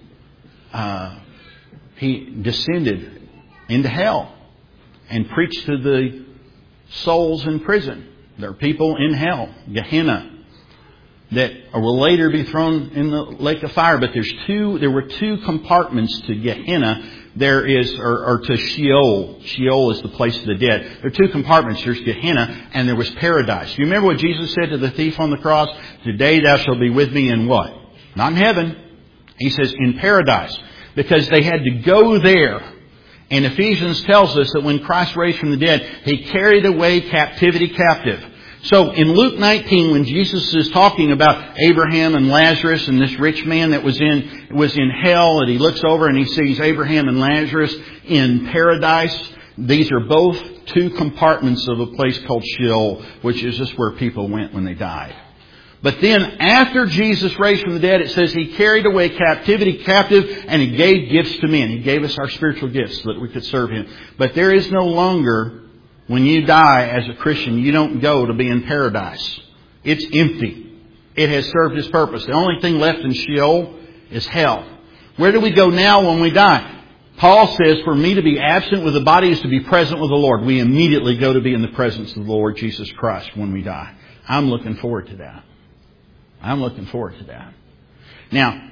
descended into hell and preached to the souls in prison. There are people in hell, Gehenna, that will later be thrown in the lake of fire. But there were two compartments to Gehenna. There is, or to Sheol. Sheol is the place of the dead. There are two compartments. There's Gehenna and there was paradise. You remember what Jesus said to the thief on the cross? Today thou shalt be with me in what? Not in heaven. He says in paradise. Because they had to go there. And Ephesians tells us that when Christ raised from the dead, he carried away captivity captive. So in Luke 19, when Jesus is talking about Abraham and Lazarus and this rich man that was in hell, and he looks over and he sees Abraham and Lazarus in paradise, these are both two compartments of a place called Sheol, which is just where people went when they died. But then after Jesus raised from the dead, it says he carried away captivity captive and he gave gifts to men. He gave us our spiritual gifts so that we could serve him. But there is no longer, when you die as a Christian, you don't go to be in paradise. It's empty. It has served its purpose. The only thing left in Sheol is hell. Where do we go now when we die? Paul says, for me to be absent with the body is to be present with the Lord. We immediately go to be in the presence of the Lord Jesus Christ when we die. I'm looking forward to that. I'm looking forward to that. Now,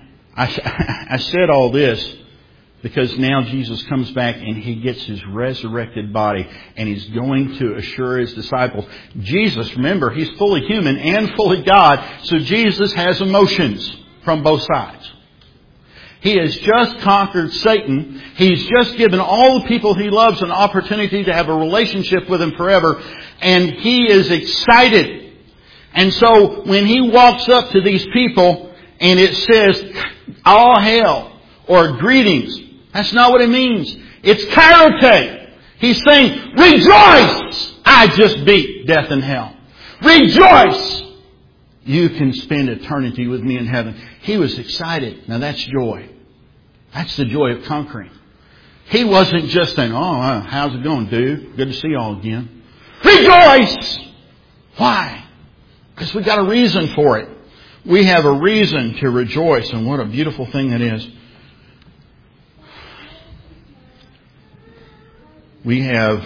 I said all this because now Jesus comes back and he gets his resurrected body and he's going to assure his disciples. Jesus, remember, he's fully human and fully God, so Jesus has emotions from both sides. He has just conquered Satan. He's just given all the people he loves an opportunity to have a relationship with him forever, and he is excited. And so when he walks up to these people and it says, all hail or greetings, that's not what it means. It's kairete. He's saying, rejoice! I just beat death and hell. Rejoice! You can spend eternity with me in heaven. He was excited. Now that's joy. That's the joy of conquering. He wasn't just saying, oh, how's it going, dude? Good to see you all again. Rejoice! Why? Because we got a reason for it. We have a reason to rejoice, and what a beautiful thing that is. We have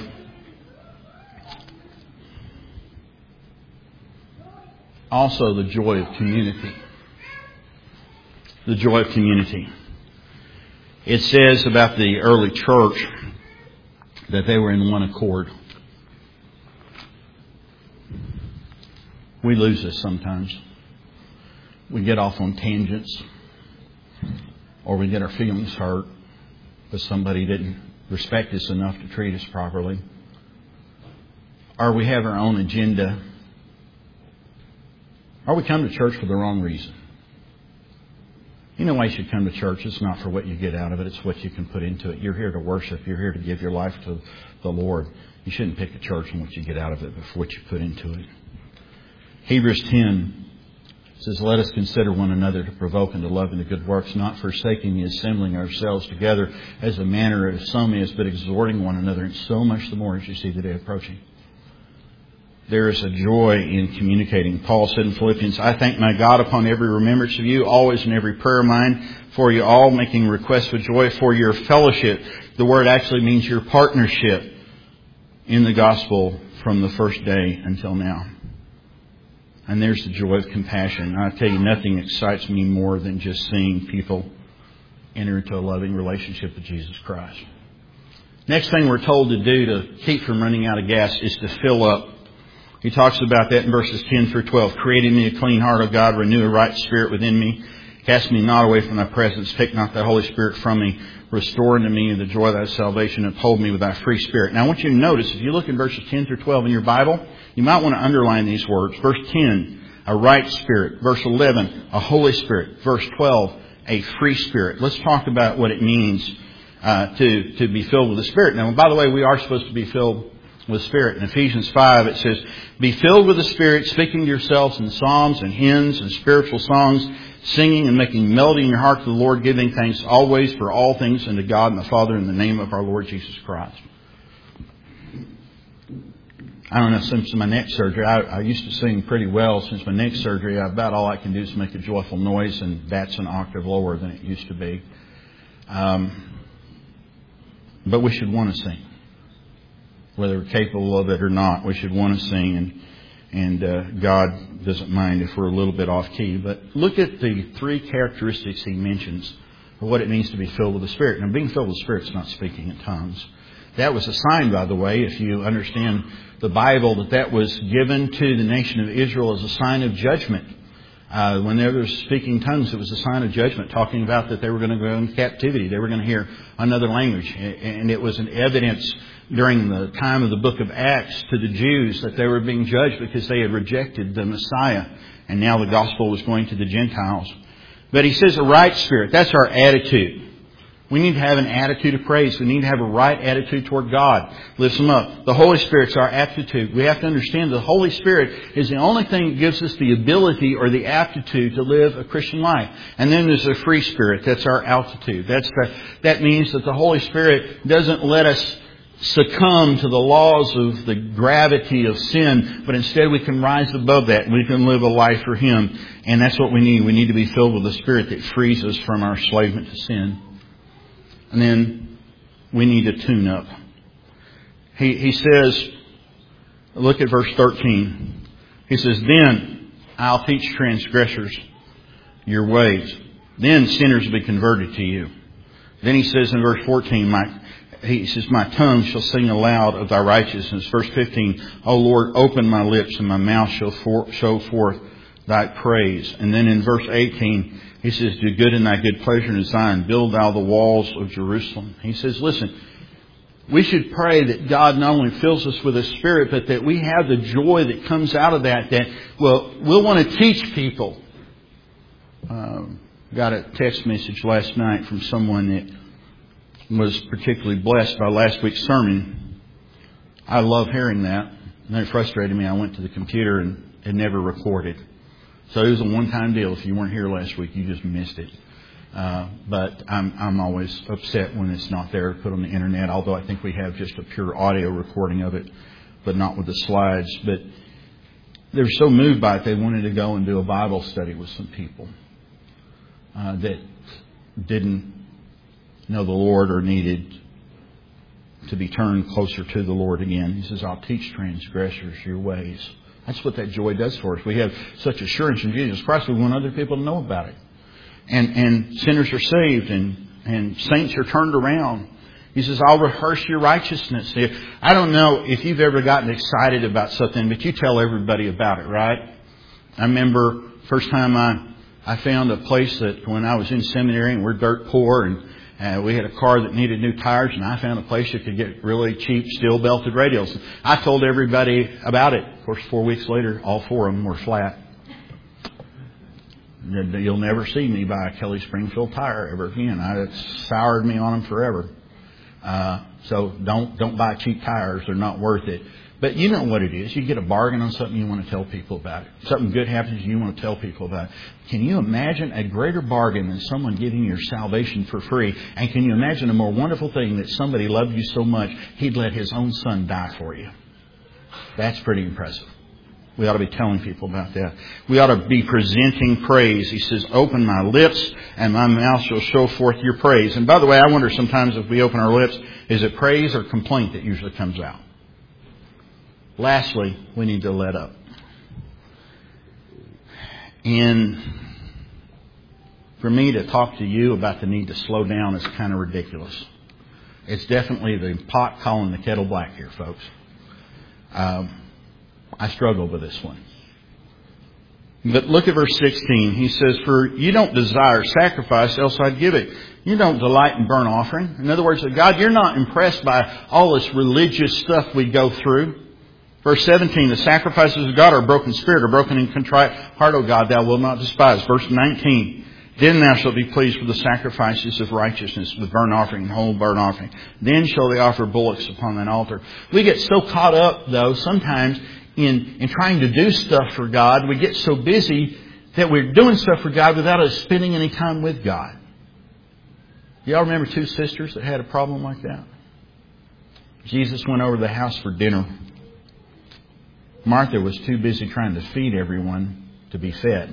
also the joy of community. The joy of community. It says about the early church that they were in one accord. We lose this sometimes. we get off on tangents, or we get our feelings hurt because somebody didn't respect us enough to treat us properly, or we have our own agenda, or we come to church for the wrong reason. You know why you should come to church? It's not for what you get out of it. It's what you can put into it. You're here to worship. You're here to give your life to the Lord. You shouldn't pick a church on what you get out of it, but for what you put into it. Hebrews 10 says, let us consider one another to provoke unto love and to good works, not forsaking the assembling ourselves together as the manner of some is, but exhorting one another, and so much the more as you see the day approaching. There is a joy in communicating. Paul said in Philippians, I thank my God upon every remembrance of you, always in every prayer of mine, for you all, making requests with joy for your fellowship. The word actually means your partnership in the gospel from the first day until now. And there's the joy of compassion. I tell you, nothing excites me more than just seeing people enter into a loving relationship with Jesus Christ. Next thing we're told to do to keep from running out of gas is to fill up. He talks about that in verses 10 through 12. Create in me a clean heart, O God, renew a right spirit within me. Cast me not away from thy presence. Take not thy Holy Spirit from me. Restore unto me the joy of thy salvation. Uphold me with thy free spirit. Now I want you to notice, if you look in verses 10 through 12 in your Bible, you might want to underline these words. Verse 10, a right spirit. Verse 11, a Holy Spirit. Verse 12, a free spirit. Let's talk about what it means to be filled with the Spirit. Now, by the way, we are supposed to be filled with Spirit. In Ephesians 5, it says, be filled with the Spirit, speaking to yourselves in psalms and hymns and spiritual songs, singing and making melody in your heart to the Lord, giving thanks always for all things unto God and the Father in the name of our Lord Jesus Christ. I don't know, since my neck surgery, I used to sing pretty well. Since my neck surgery, about all I can do is make a joyful noise, and that's an octave lower than it used to be. But we should want to sing. Whether we're capable of it or not, we should want to sing, and God doesn't mind if we're a little bit off key. But look at the three characteristics He mentions of what it means to be filled with the Spirit. Now, being filled with the Spirit is not speaking in tongues. That was a sign, by the way, if you understand the Bible, that was given to the nation of Israel as a sign of judgment. When they were speaking tongues, it was a sign of judgment, talking about that they were going to go into captivity. They were going to hear another language. And it was an evidence during the time of the book of Acts to the Jews that they were being judged because they had rejected the Messiah. And now the gospel was going to the Gentiles. But he says a right spirit. That's our attitude. We need to have an attitude of praise. We need to have a right attitude toward God. Lifts them up. The Holy Spirit's our aptitude. We have to understand the Holy Spirit is the only thing that gives us the ability or the aptitude to live a Christian life. And then there's the free spirit. That's our altitude. That means that the Holy Spirit doesn't let us succumb to the laws of the gravity of sin, but instead we can rise above that and we can live a life for Him. And that's what we need. We need to be filled with the Spirit that frees us from our enslavement to sin. And then we need to tune up. He says, look at verse 13. He says, then I'll teach transgressors your ways. Then sinners will be converted to you. Then he says in verse 14, he says, my tongue shall sing aloud of thy righteousness. Verse 15, O Lord, open my lips and my mouth shall show forth thy praise. And then in verse 18, he says, do good in thy good pleasure and design. Build thou the walls of Jerusalem. He says, listen, we should pray that God not only fills us with His Spirit, but that we have the joy that comes out of that we'll want to teach people. Got a text message last night from someone that was particularly blessed by last week's sermon. I love hearing that. And it frustrated me. I went to the computer and it never recorded. So it was a one-time deal. If you weren't here last week, you just missed it. But I'm always upset when it's not there put on the internet, although I think we have just a pure audio recording of it, but not with the slides. But they were so moved by it, they wanted to go and do a Bible study with some people that didn't know the Lord or needed to be turned closer to the Lord again. He says, I'll teach transgressors your ways. That's what that joy does for us. We have such assurance in Jesus Christ. We want other people to know about it. And sinners are saved and saints are turned around. He says, I'll rehearse your righteousness. I don't know if you've ever gotten excited about something, but you tell everybody about it, right? I remember first time I I found a place that when I was in seminary and we're dirt poor and we had a car that needed new tires, and I found a place you could get really cheap steel belted radials. I told everybody about it. Of course, 4 weeks later, all 4 of them were flat. You'll never see me buy a Kelly Springfield tire ever again. It's soured me on them forever. So don't buy cheap tires. They're not worth it. But you know what it is. You get a bargain on something, you want to tell people about it. Something good happens, you want to tell people about it. Can you imagine a greater bargain than someone giving your salvation for free? And can you imagine a more wonderful thing that somebody loved you so much, He'd let His own Son die for you? That's pretty impressive. We ought to be telling people about that. We ought to be presenting praise. He says, open my lips and my mouth shall show forth your praise. And by the way, I wonder sometimes if we open our lips, is it praise or complaint that usually comes out? Lastly, we need to let up. And for me to talk to you about the need to slow down is kind of ridiculous. It's definitely the pot calling the kettle black here, folks. I struggle with this one. But look at verse 16. He says, for you don't desire sacrifice, else I'd give it. You don't delight in burnt offering. In other words, God, you're not impressed by all this religious stuff we go through. Verse 17, the sacrifices of God are a broken spirit, a broken and contrite heart, O God, thou wilt not despise. Verse 19, then thou shalt be pleased with the sacrifices of righteousness, with burnt offering and whole burnt offering. Then shall they offer bullocks upon thine altar. We get so caught up, though, sometimes in trying to do stuff for God. We get so busy that we're doing stuff for God without us spending any time with God. Y'all remember 2 sisters that had a problem like that? Jesus went over to the house for dinner. Martha was too busy trying to feed everyone to be fed.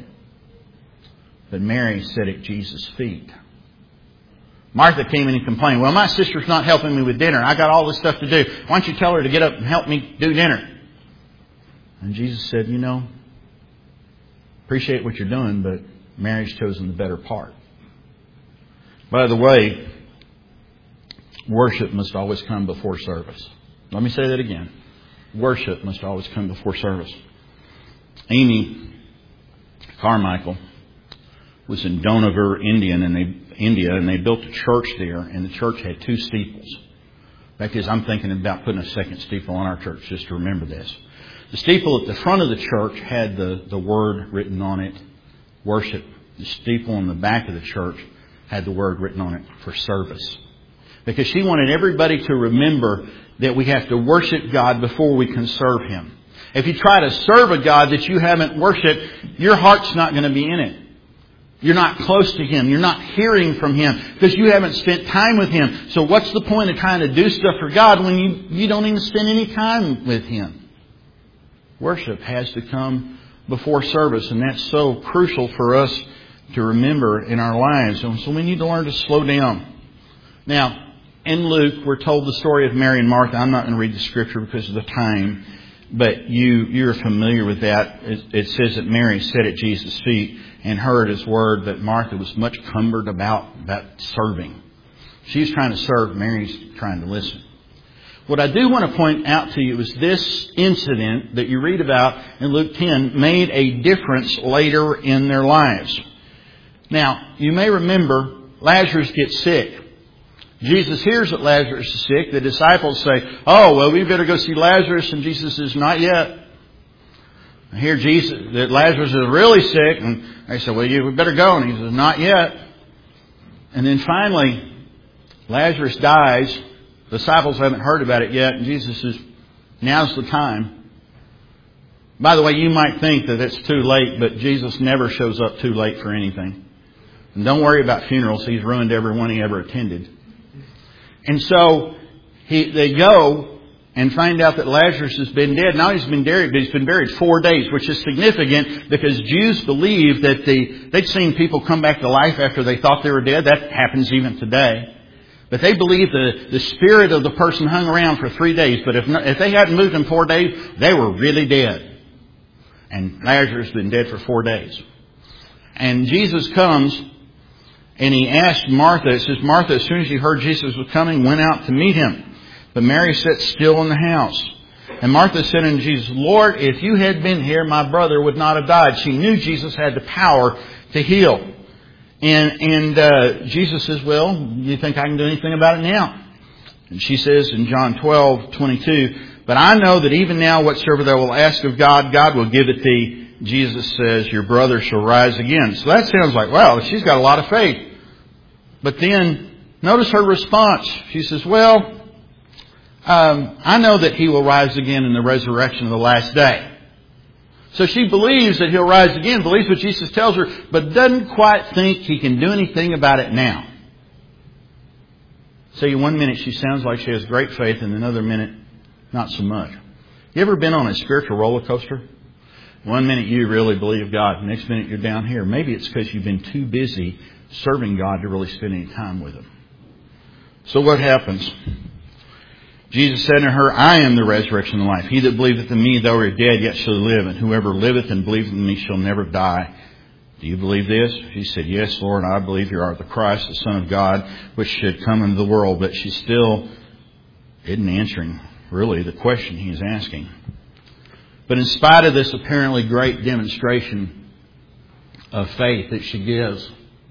But Mary sat at Jesus' feet. Martha came in and complained, well, my sister's not helping me with dinner. I got all this stuff to do. Why don't you tell her to get up and help me do dinner? And Jesus said, appreciate what you're doing, but Mary's chosen the better part. By the way, worship must always come before service. Let me say that again. Worship must always come before service. Amy Carmichael was in Dohnavur, India, and they built a church there, and the church had 2 steeples. In fact, I'm thinking about putting a second steeple on our church just to remember this. The steeple at the front of the church had the word written on it, worship. The steeple in the back of the church had the word written on it for service. Because she wanted everybody to remember that we have to worship God before we can serve Him. If you try to serve a God that you haven't worshiped, your heart's not going to be in it. You're not close to Him. You're not hearing from Him because you haven't spent time with Him. So what's the point of trying to do stuff for God when you don't even spend any time with Him? Worship has to come before service, and that's so crucial for us to remember in our lives. And so we need to learn to slow down. Now, in Luke, we're told the story of Mary and Martha. I'm not going to read the scripture because of the time, but you're familiar with that. It says that Mary sat at Jesus' feet and heard His word, that Martha was much cumbered about serving. She's trying to serve, Mary's trying to listen. What I do want to point out to you is this incident that you read about in Luke 10 made a difference later in their lives. Now, you may remember Lazarus gets sick. Jesus hears that Lazarus is sick. The disciples say, oh, well, we better go see Lazarus. And Jesus says, not yet. I hear Jesus that Lazarus is really sick. And they say, well, we better go. And He says, not yet. And then finally, Lazarus dies. The disciples haven't heard about it yet. And Jesus says, now's the time. By the way, you might think that it's too late, but Jesus never shows up too late for anything. And don't worry about funerals. He's ruined every one He ever attended. And so they go and find out that Lazarus has been dead. Now he's been buried, but he's been buried 4 days, which is significant because Jews believe that they'd seen people come back to life after they thought they were dead. That happens even today. But they believe the spirit of the person hung around for 3 days. But if they hadn't moved in 4 days, they were really dead. And Lazarus has been dead for 4 days. And Jesus comes and He asked Martha, it says, Martha, as soon as she heard Jesus was coming, went out to meet Him. But Mary sat still in the house. And Martha said unto Jesus, Lord, if you had been here, my brother would not have died. She knew Jesus had the power to heal. And Jesus says, well, you think I can do anything about it now? And she says in John 12:22, but I know that even now whatsoever thou wilt ask of God, God will give it thee. Jesus says, your brother shall rise again. So that sounds like, wow, she's got a lot of faith. But then notice her response. She says, well, I know that he will rise again in the resurrection of the last day. So she believes that he'll rise again, believes what Jesus tells her, but doesn't quite think he can do anything about it now. So in 1 minute she sounds like she has great faith, and another minute not so much. You ever been on a spiritual roller coaster? 1 minute you really believe God, the next minute you're down here. Maybe it's because you've been too busy serving God to really spend any time with Him. So what happens? Jesus said unto her, I am the resurrection and the life. He that believeth in me, though he were dead, yet shall live. And whoever liveth and believeth in me shall never die. Do you believe this? She said, yes, Lord, I believe you are the Christ, the Son of God, which should come into the world. But she still isn't answering, really, the question he is asking. But in spite of this apparently great demonstration of faith that she gives,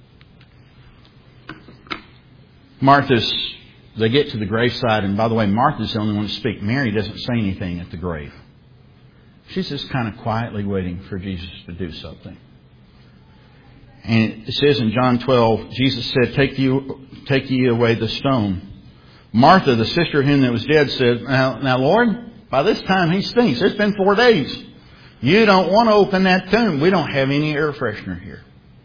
they get to the graveside, and by the way, Martha's the only one to speak. Mary doesn't say anything at the grave. She's just kind of quietly waiting for Jesus to do something. And it says in John 12, Jesus said, Take ye away the stone. Martha, the sister of him that was dead, said, Now Lord, by this time he stinks. It's been 4 days. You don't want to open that tomb. We don't have any air freshener here.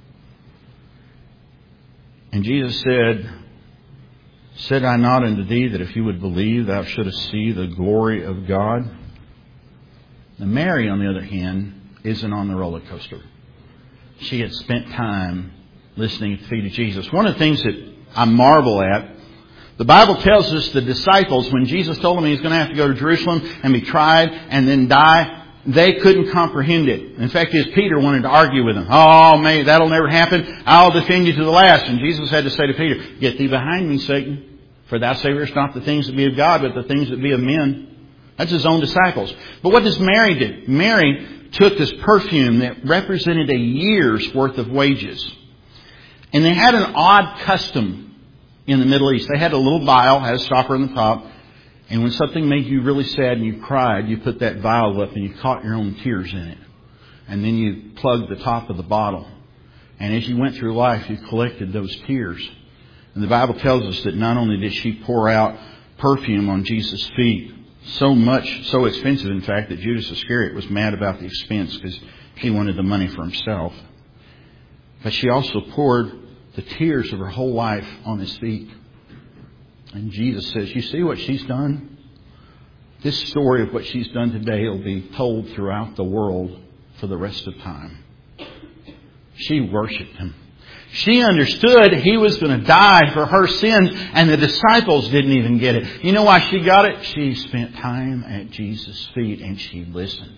And Jesus said I not unto thee that if you would believe, thou shouldest see the glory of God? Now Mary, on the other hand, isn't on the roller coaster. She had spent time listening at the feet of Jesus. One of the things that I marvel at, the Bible tells us the disciples, when Jesus told them he was going to have to go to Jerusalem and be tried and then die, they couldn't comprehend it. In fact, as Peter wanted to argue with him. Oh, man, that'll never happen. I'll defend you to the last. And Jesus had to say to Peter, Get thee behind me, Satan. For thou savest not the things that be of God, but the things that be of men. That's his own disciples. But what does Mary do? Mary took this perfume that represented a year's worth of wages. And they had an odd custom in the Middle East. They had a little vial, had a stopper on the top. And when something made you really sad and you cried, you put that vial up and you caught your own tears in it. And then you plugged the top of the bottle. And as you went through life, you collected those tears. And the Bible tells us that not only did she pour out perfume on Jesus' feet, so much, so expensive, in fact, that Judas Iscariot was mad about the expense because he wanted the money for himself. But she also poured the tears of her whole life on his feet. And Jesus says, you see what she's done? This story of what she's done today will be told throughout the world for the rest of time. She worshipped him. She understood he was going to die for her sins, and the disciples didn't even get it. You know why she got it? She spent time at Jesus' feet and she listened.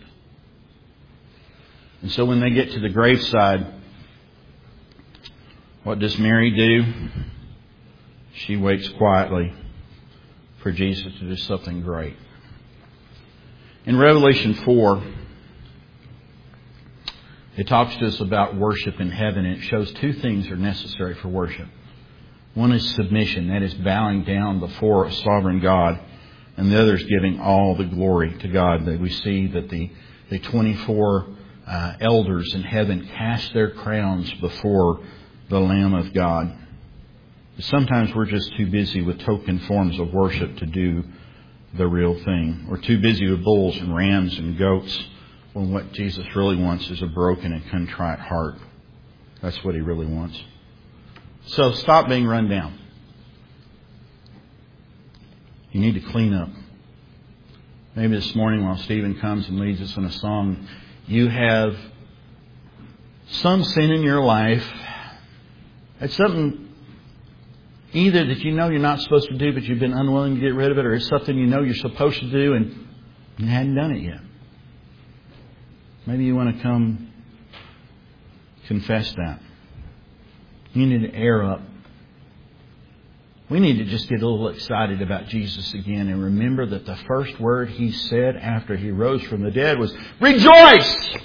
And so when they get to the graveside, what does Mary do? She waits quietly for Jesus to do something great. In Revelation 4, it talks to us about worship in heaven, and it shows two things are necessary for worship. One is submission, that is bowing down before a sovereign God, and the other is giving all the glory to God. That we see that the 24 elders in heaven cast their crowns before the Lamb of God. Sometimes we're just too busy with token forms of worship to do the real thing. We're too busy with bulls and rams and goats, when what Jesus really wants is a broken and contrite heart. That's what he really wants. So stop being run down. You need to clean up. Maybe this morning while Stephen comes and leads us in a song, you have some sin in your life. It's something either that you know you're not supposed to do, but you've been unwilling to get rid of it, or it's something you know you're supposed to do and you hadn't done it yet. Maybe you want to come confess that. You need to air up. We need to just get a little excited about Jesus again and remember that the first word He said after He rose from the dead was, "Rejoice!"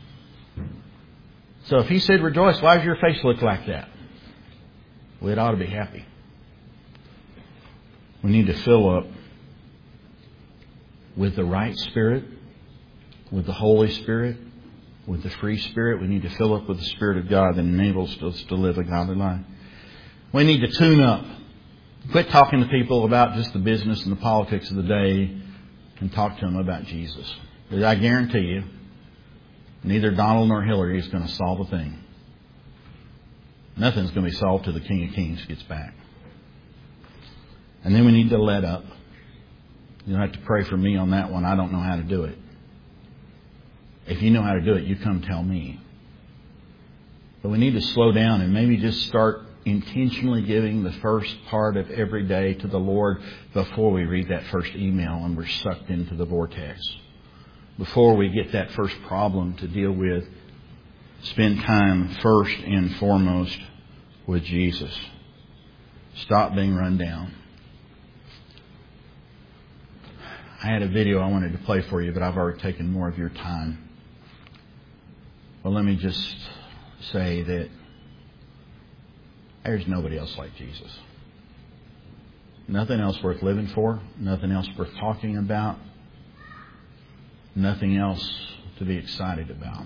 So if He said rejoice, why does your face look like that? Well, it ought to be happy. We need to fill up with the right spirit, with the Holy Spirit, with the free Spirit. We need to fill up with the Spirit of God that enables us to live a godly life. We need to tune up. Quit talking to people about just the business and the politics of the day and talk to them about Jesus. Because I guarantee you, neither Donald nor Hillary is going to solve a thing. Nothing's going to be solved till the King of Kings gets back. And then we need to let up. You don't have to pray for me on that one. I don't know how to do it. If you know how to do it, you come tell me. But we need to slow down and maybe just start intentionally giving the first part of every day to the Lord before we read that first email and we're sucked into the vortex. Before we get that first problem to deal with, spend time first and foremost with Jesus. Stop being run down. I had a video I wanted to play for you, but I've already taken more of your time. Well, let me just say that there's nobody else like Jesus. Nothing else worth living for. Nothing else worth talking about. Nothing else to be excited about.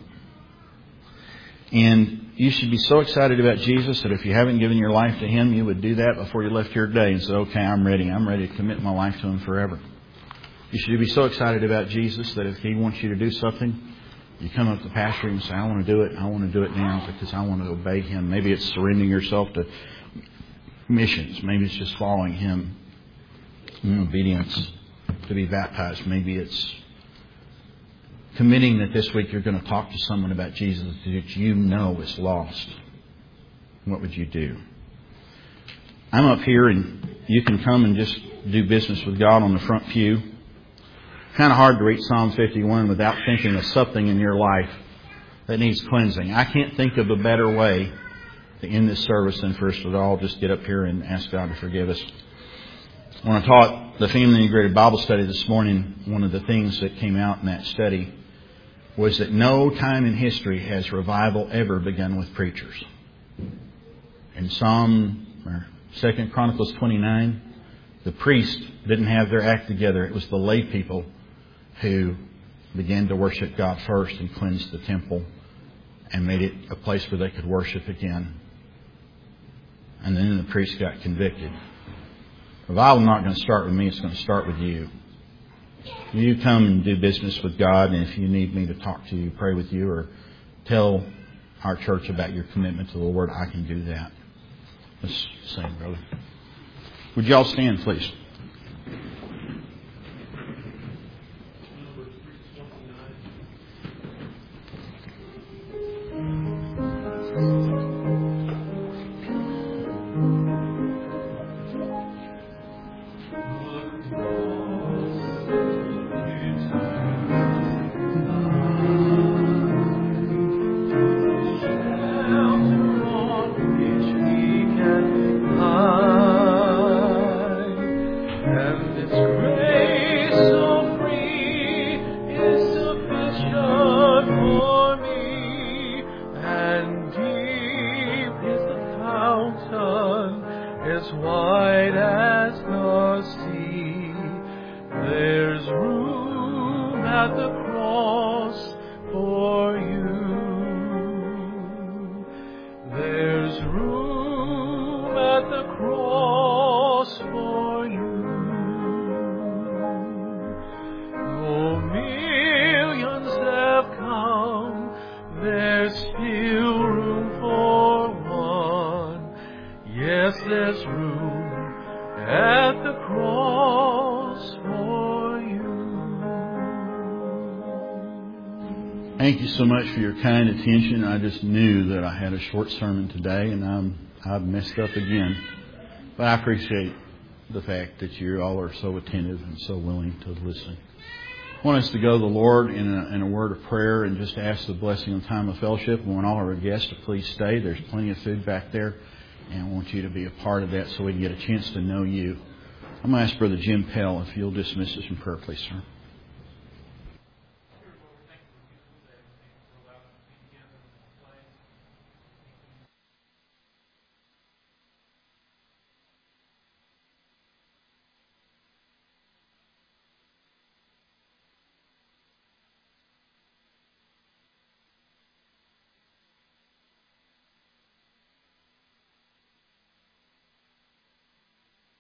And you should be so excited about Jesus that if you haven't given your life to Him, you would do that before you left here today and say, okay, I'm ready. I'm ready to commit my life to Him forever. You should be so excited about Jesus that if He wants you to do something, you come up to the pastor and say, I want to do it. I want to do it now because I want to obey Him. Maybe it's surrendering yourself to missions. Maybe it's just following Him in obedience to be baptized. Maybe it's committing that this week you're going to talk to someone about Jesus that you know is lost. What would you do? I'm up here and you can come and just do business with God on the front pew. Kind of hard to read Psalm 51 without thinking of something in your life that needs cleansing. I can't think of a better way to end this service than for us to all just get up here and ask God to forgive us. When I taught the Family Integrated Bible Study this morning, one of the things that came out in that study was that no time in history has revival ever begun with preachers. In 2 Chronicles 29, the priest didn't have their act together. It was the lay people who began to worship God first and cleansed the temple and made it a place where they could worship again. And then the priest got convicted. Revival's not going to start with me, it's going to start with you. You come and do business with God, and if you need me to talk to you, pray with you, or tell our church about your commitment to the Lord, I can do that. Let's sing, brother. Would you all stand, please? Thank you so much for your kind attention. I just knew that I had a short sermon today, and I've messed up again. But I appreciate the fact that you all are so attentive and so willing to listen. I want us to go to the Lord in a word of prayer and just ask the blessing and time of fellowship. And when all our guests to please stay, there's plenty of food back there. And I want you to be a part of that so we can get a chance to know you. I'm going to ask Brother Jim Pell if you'll dismiss us in prayer, please, sir.